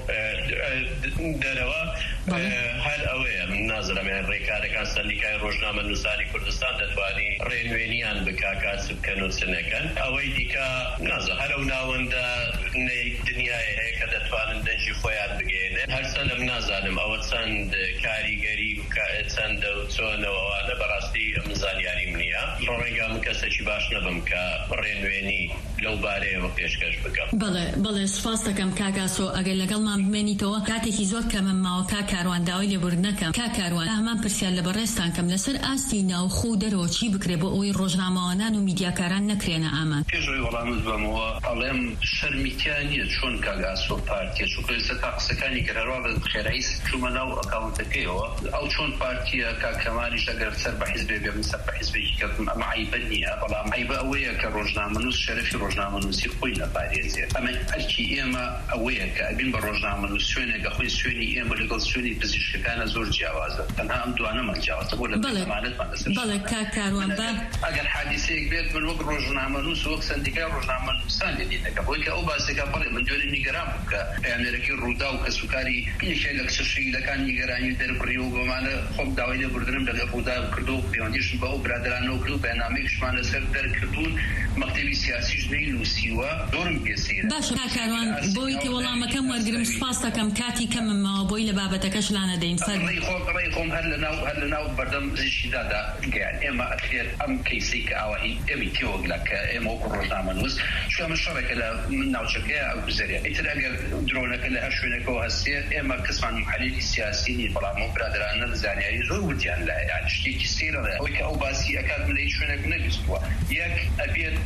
دەرەوە هەر ئەوەیە من نازانم ڕێکارەکان سندیکای ڕۆژنامەنووسانی کوردستان دەتوانی ڕێنوێنیان بکا کات بکەن و چنەکەن ئەوەی دیکە نازە هەر ئەو ناوەندە دنیای هەیە کە دەتوانن دەنجی خۆیان بگەێنن هەرچەندم نازانم ئەوە چەند کاریگەری و چەندە و چۆنەوەوانە بەڕاستی ئەم زانیاریم نییە ڕەنگە من کەسێکی باش نەبم کە ڕێنوێنی لەو بارەیەوە پێشکەش بکەم بەڵێ بەڵێ سوپاس دەکەم کاک ئاسۆ ئەگەر لەگەڵمان بمێنیتەوە کاتێکی زۆر کەمە ماوە کا کاروان داوای لێبورد نەکەم کا کاروان هەمان پرسیار لە بەڕێستان کەم لەسەر ئاستی ناوخۆ دەرەوە چی بکرێ بۆ ئەوەی ڕۆژنامەوانان و میدیاکاران نەکرێنە ئامان پێشەوەی وەڵامت بەمەوە ئەڵێم شەرمیتیان نییە چۆن کاک ئاسۆ پارتیە چونکە ئێستا تا قسەکانی کەرەوە بە خێرایی چوومە ناو ئەکاونتەکەیەوە ئەو چۆن پارتیە کاک کەمالیش ئەگەر سەر بە حیزبێ بێ سەر بە حیزبێکی کردم ئەمە عیبە نییە بەڵام عیبە ئەوەیە کە ڕۆژنامەنووس شەرەفی ڕۆژنامەنووسی خۆی نەپارێزێت ئەمە ئەرکی ئێمە ئەوەیە کە ئەبین بە ڕۆژنامەنووس شوێنێکە خۆی سوێنی ئێمە لەگەڵ سوێنی پزیشکەکانە زۆر جیاوازە تەنها ئەم دوانەمان جیاوازە بۆ لە بەڵێمانەتمان لەسەر بەڵێ کاک کاروان بە ئەگەر حادیسەیەک بێت من وەک ڕۆژنامەنووس وەک سندیکای ڕۆژنامەنووسان لێدینەکە بۆی کە ئەو باسێکە بڵێ من دوێنێ نیگەران بوو کە پەیامێرەکەی ڕوودا و کە سوکاری یەکێک لە کچە شەیدەکان نیگەرانی دەربڕی و بەمانە خۆم داوای لێبوردنم لەگەڵ ڕوودا کردو و پەیوەندیشم بە ئەو برادرانەوە کرد و بەیاننامەیەکشمان لەسەر دەرکردوون مەکتەبی سیاسیش نەینووسیوە زۆرم پێسەیرە باش کاک کاروان بۆی کە وەڵامەکەم وەرگرم سوپاس دەکەم کاتی کەمم ماوە بۆی لە بابەتەکەش لا نەدەین فەرمووی خۆم ڕێی خۆم هەر لەناو هەر لەناو بەردەم زیشیدادا گەیان ئێمە ئەکرێت ئەم کەیسەی کە ئاوایی ئێمەی تێوەگلا کە ئێمە وەکو ڕۆژنامەنووس چون ئەمە شەڕێکە لە ناوچەکەیە ئەو گوزەریە ئیتر ئەگەر درۆنەکە لە هەر شوێنێکەوە هەستێت ئێمە کەسمان محەلیلی سیاسی نین بەڵام ئەو برادرانە زانیاری زۆر وتیان لایە یان شتێکی سێرە ئەوەی کە ئەو باسی ئەکات من لە هیچ شوێنێک نەبیستووە یەک ئەبێت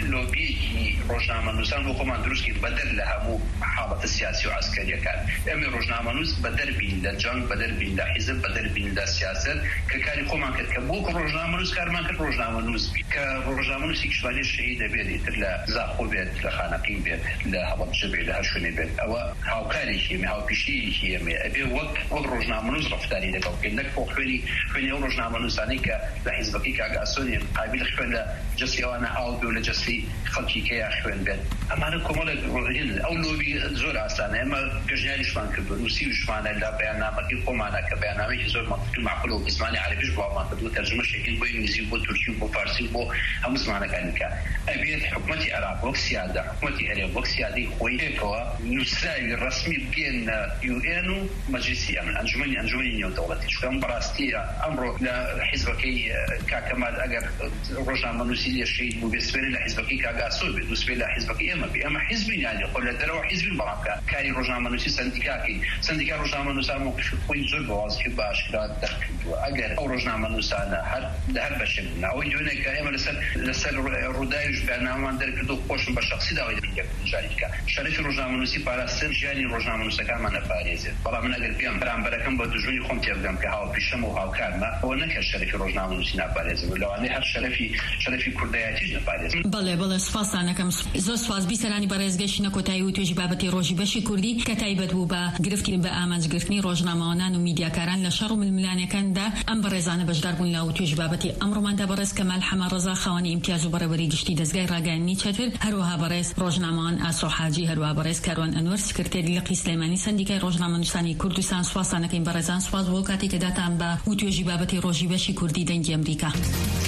لۆبیەکی ڕۆژنامەنووسان بۆ خۆمان دروستکەین بەدەر لە هەموو حاڵەتە سیاسی و عسکەریەکان. ئێمە ڕۆژنامەنووس بەدەربین لە جەنگ، بەدەربین لە حیزب، بەدەربین لە سیاست کە کاری خۆمان کرد کە بۆ ڕۆژنامەنووس کارمان کرد ڕۆژنامەنووس بێت کە ڕۆژنامەنووسی کشوانی شەهید دەبێت ئیتر لە زاخۆ بێت، لە خانەقین بێت، لە هەڵەبجە بێت، لە هەر شوێنێ بێت. ئەوە هاوکارێکی ئێمە، هاوپیشەیەکی ئێمە ئەبێ وەک وەک ڕۆژنامەنووس ڕەفتاری لەگەڵ بکەین، نەک بۆ خوێنی خوێنی ئەو ڕۆژنامەنووسانەی کە لە حیزبەکەی کاک ئاسۆنی قابل خوێن لە جەستی ئەوانە ئاو بێ و لە جەستی خەڵکی کەیا خوێن بێت. ئەمانە کۆمەڵێک ڕۆژین ئەو لۆبی زۆر ئاسانە. ئێمە گەژنیاریشمان کردو، نووسیوشمانە لە بەیاننامەکەی خۆمانە کە بەیاننامەیەکی زۆر منطقی و معقول و زمانی عەرەبیش بڵاومان کردو، تەرجمەشێکی بۆ ئینگلیزی، بۆ تورکی و بۆ فارسی و بۆ هەموو زمانەکانی کە ئەبێت حکوومەتی عێراق وەک سیادە، حکوومەتی هەرێم وەک سیادەی خۆی پێکەوە نووسراوی ڕەسمی بگێنە یو ئێن و مەجلیسی ئەمن، ئەنجومەنی ئەنجومەنی نێودەوڵەتی. چونکە بەڕاستیە ئەمڕۆ لە حیزبەکەی کاکەمال ئەگەر ڕۆژنامەنووسی لێ شەهید بوو بێت سوێنە لە حیزبەکەی کاک ئاسۆ بێت و سوێنە لە حیزبەکەی ئێمە بێت. ئەمە حیزبین یانی خۆ لە دەرەوە حیزبین، بەڵام کە کاری ڕۆژنامەنووسی سەندیکاکەی سەندیکا ڕۆژنامەنووسان موقفی خۆی زۆر بەوازی باشکرا دەرکردووە. ئەگەر ئەو ڕۆژنامەنووسانە هەر لە هەر بەشێک بن ئەوەی دوێنێ کە ئێمە لەسەر لەسەر ڕووداویش بەیاننامەمان دەرکردو خۆشم بە شەخسی داوای دەکەم جاریکە شەرەفی ڕۆژنامەنووسی پاراستن ژیانی ڕۆژنامەنووسەکانمان نەپارێزێت. بەڵام من ئەگەر پێم بەرامبەرەکەم بە دوژمنی خۆم تێبگەم کە هاوپیشەم و هاوکارمە، ئەوە نەکە شەرەفی ڕۆژنامەنووسی ناپارێزێت، لەوانەیە هەر شەرەفی شەرەفی کوردایەتیش نەپارێزێت. بەڵێ بەڵێ سوپاسانەکەم زۆر سوپاس بیسەرانی بەڕێزگەشتنە کۆتایی و توێژی بابەتی ڕۆژی بەشی کوردی کە تایبەت بوو بە گرفتی بە ئامانجگرتنی ڕۆژنامەوانان و میدیاکاران لە شەڕ و ململانەکاندا. ئەم بەڕێزانە بەشدار بوون لە توێژی بابەتی ئەمڕۆماندا بەڕێز کەمال حەمە ڕەزا خاوەنی ئیمتیاز و بەڕێوەری گشتی دەزگای ڕاگەیاندنی چەتر، هەروەها بەڕێز ڕۆژنامەوان ئاسۆ حاجی، هەروەها بەڕێز کاروان ئەنوەر سکرتێری لقی سلەیمانی سەندیکای ڕۆژنامەنووسانی کوردستان. سوپاسانەکەین بەڕێزان، سوپاس بۆ کاتێک کە داتان بە توێژی بابەتی ڕۆژی بەشی کوردی دەنگی ئەمریکا.